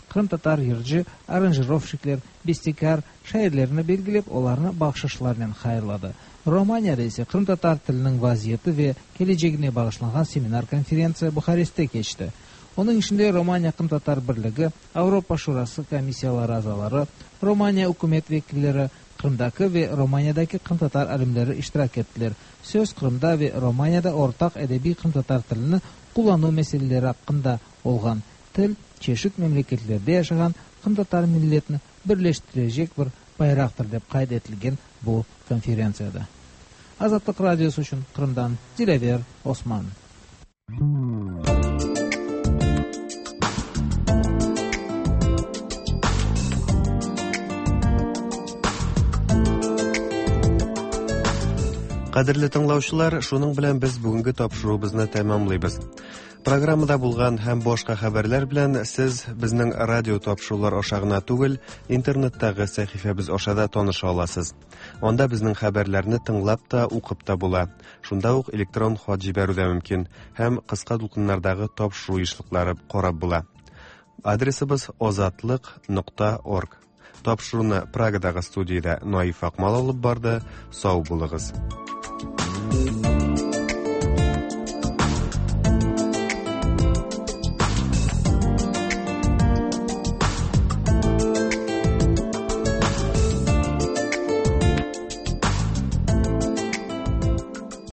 кырым-татар йырчы, аранжировщиклер, бестекар, шаирлерни белгилеп, оларны бакшышлар менен хайырлады. Романияда ise кырым-татар тилинин вазiyeti ve келечегине багышланган семинар-конференция Бухарестте кечти. Onun içinde Romanya Kırım-Tatar Birliği, Avrupa Şurası komissiyaları azalары, Romanya hükümet vekilleri, Kırım'daki ve Romanya'daki Kırım-Tatar alimleri iştirak ettiler. Söz Kırım'da ve Romanya'da ortak edebi Kırım-Tatar tilini kullanуу meseleleri hakkında olgan. Til, çeşit memleketlerde yaşayan Kırım-Tatar milletini birleştirecek bir bayraktır dep kaydetilgen bu konferensiyada. Azatlık Radyosu üçün Kırım'dan Zilever Osman. Кадерле тыңлаучылар, шуның белән без бүгенге тапшыруыбызны тәмамлыйбыз. Программада булган һәм башка хәбәрләр белән сез безнең радио тапшырулар аша гына түгел, интернеттагы сәхифәбез аша да таныша аласыз. Анда безнең хәбәрләрне тыңлап та, укып та була. Шунда ук электрон хат җибәрү дә мөмкин һәм кыска дулкыннардагы тапшыру эшлекләре карап була. Адресыбыз озатлык нокта орг. Тапшыруны Прагадагы студияда Наиф Акмал алып барды. Сау булыгыз.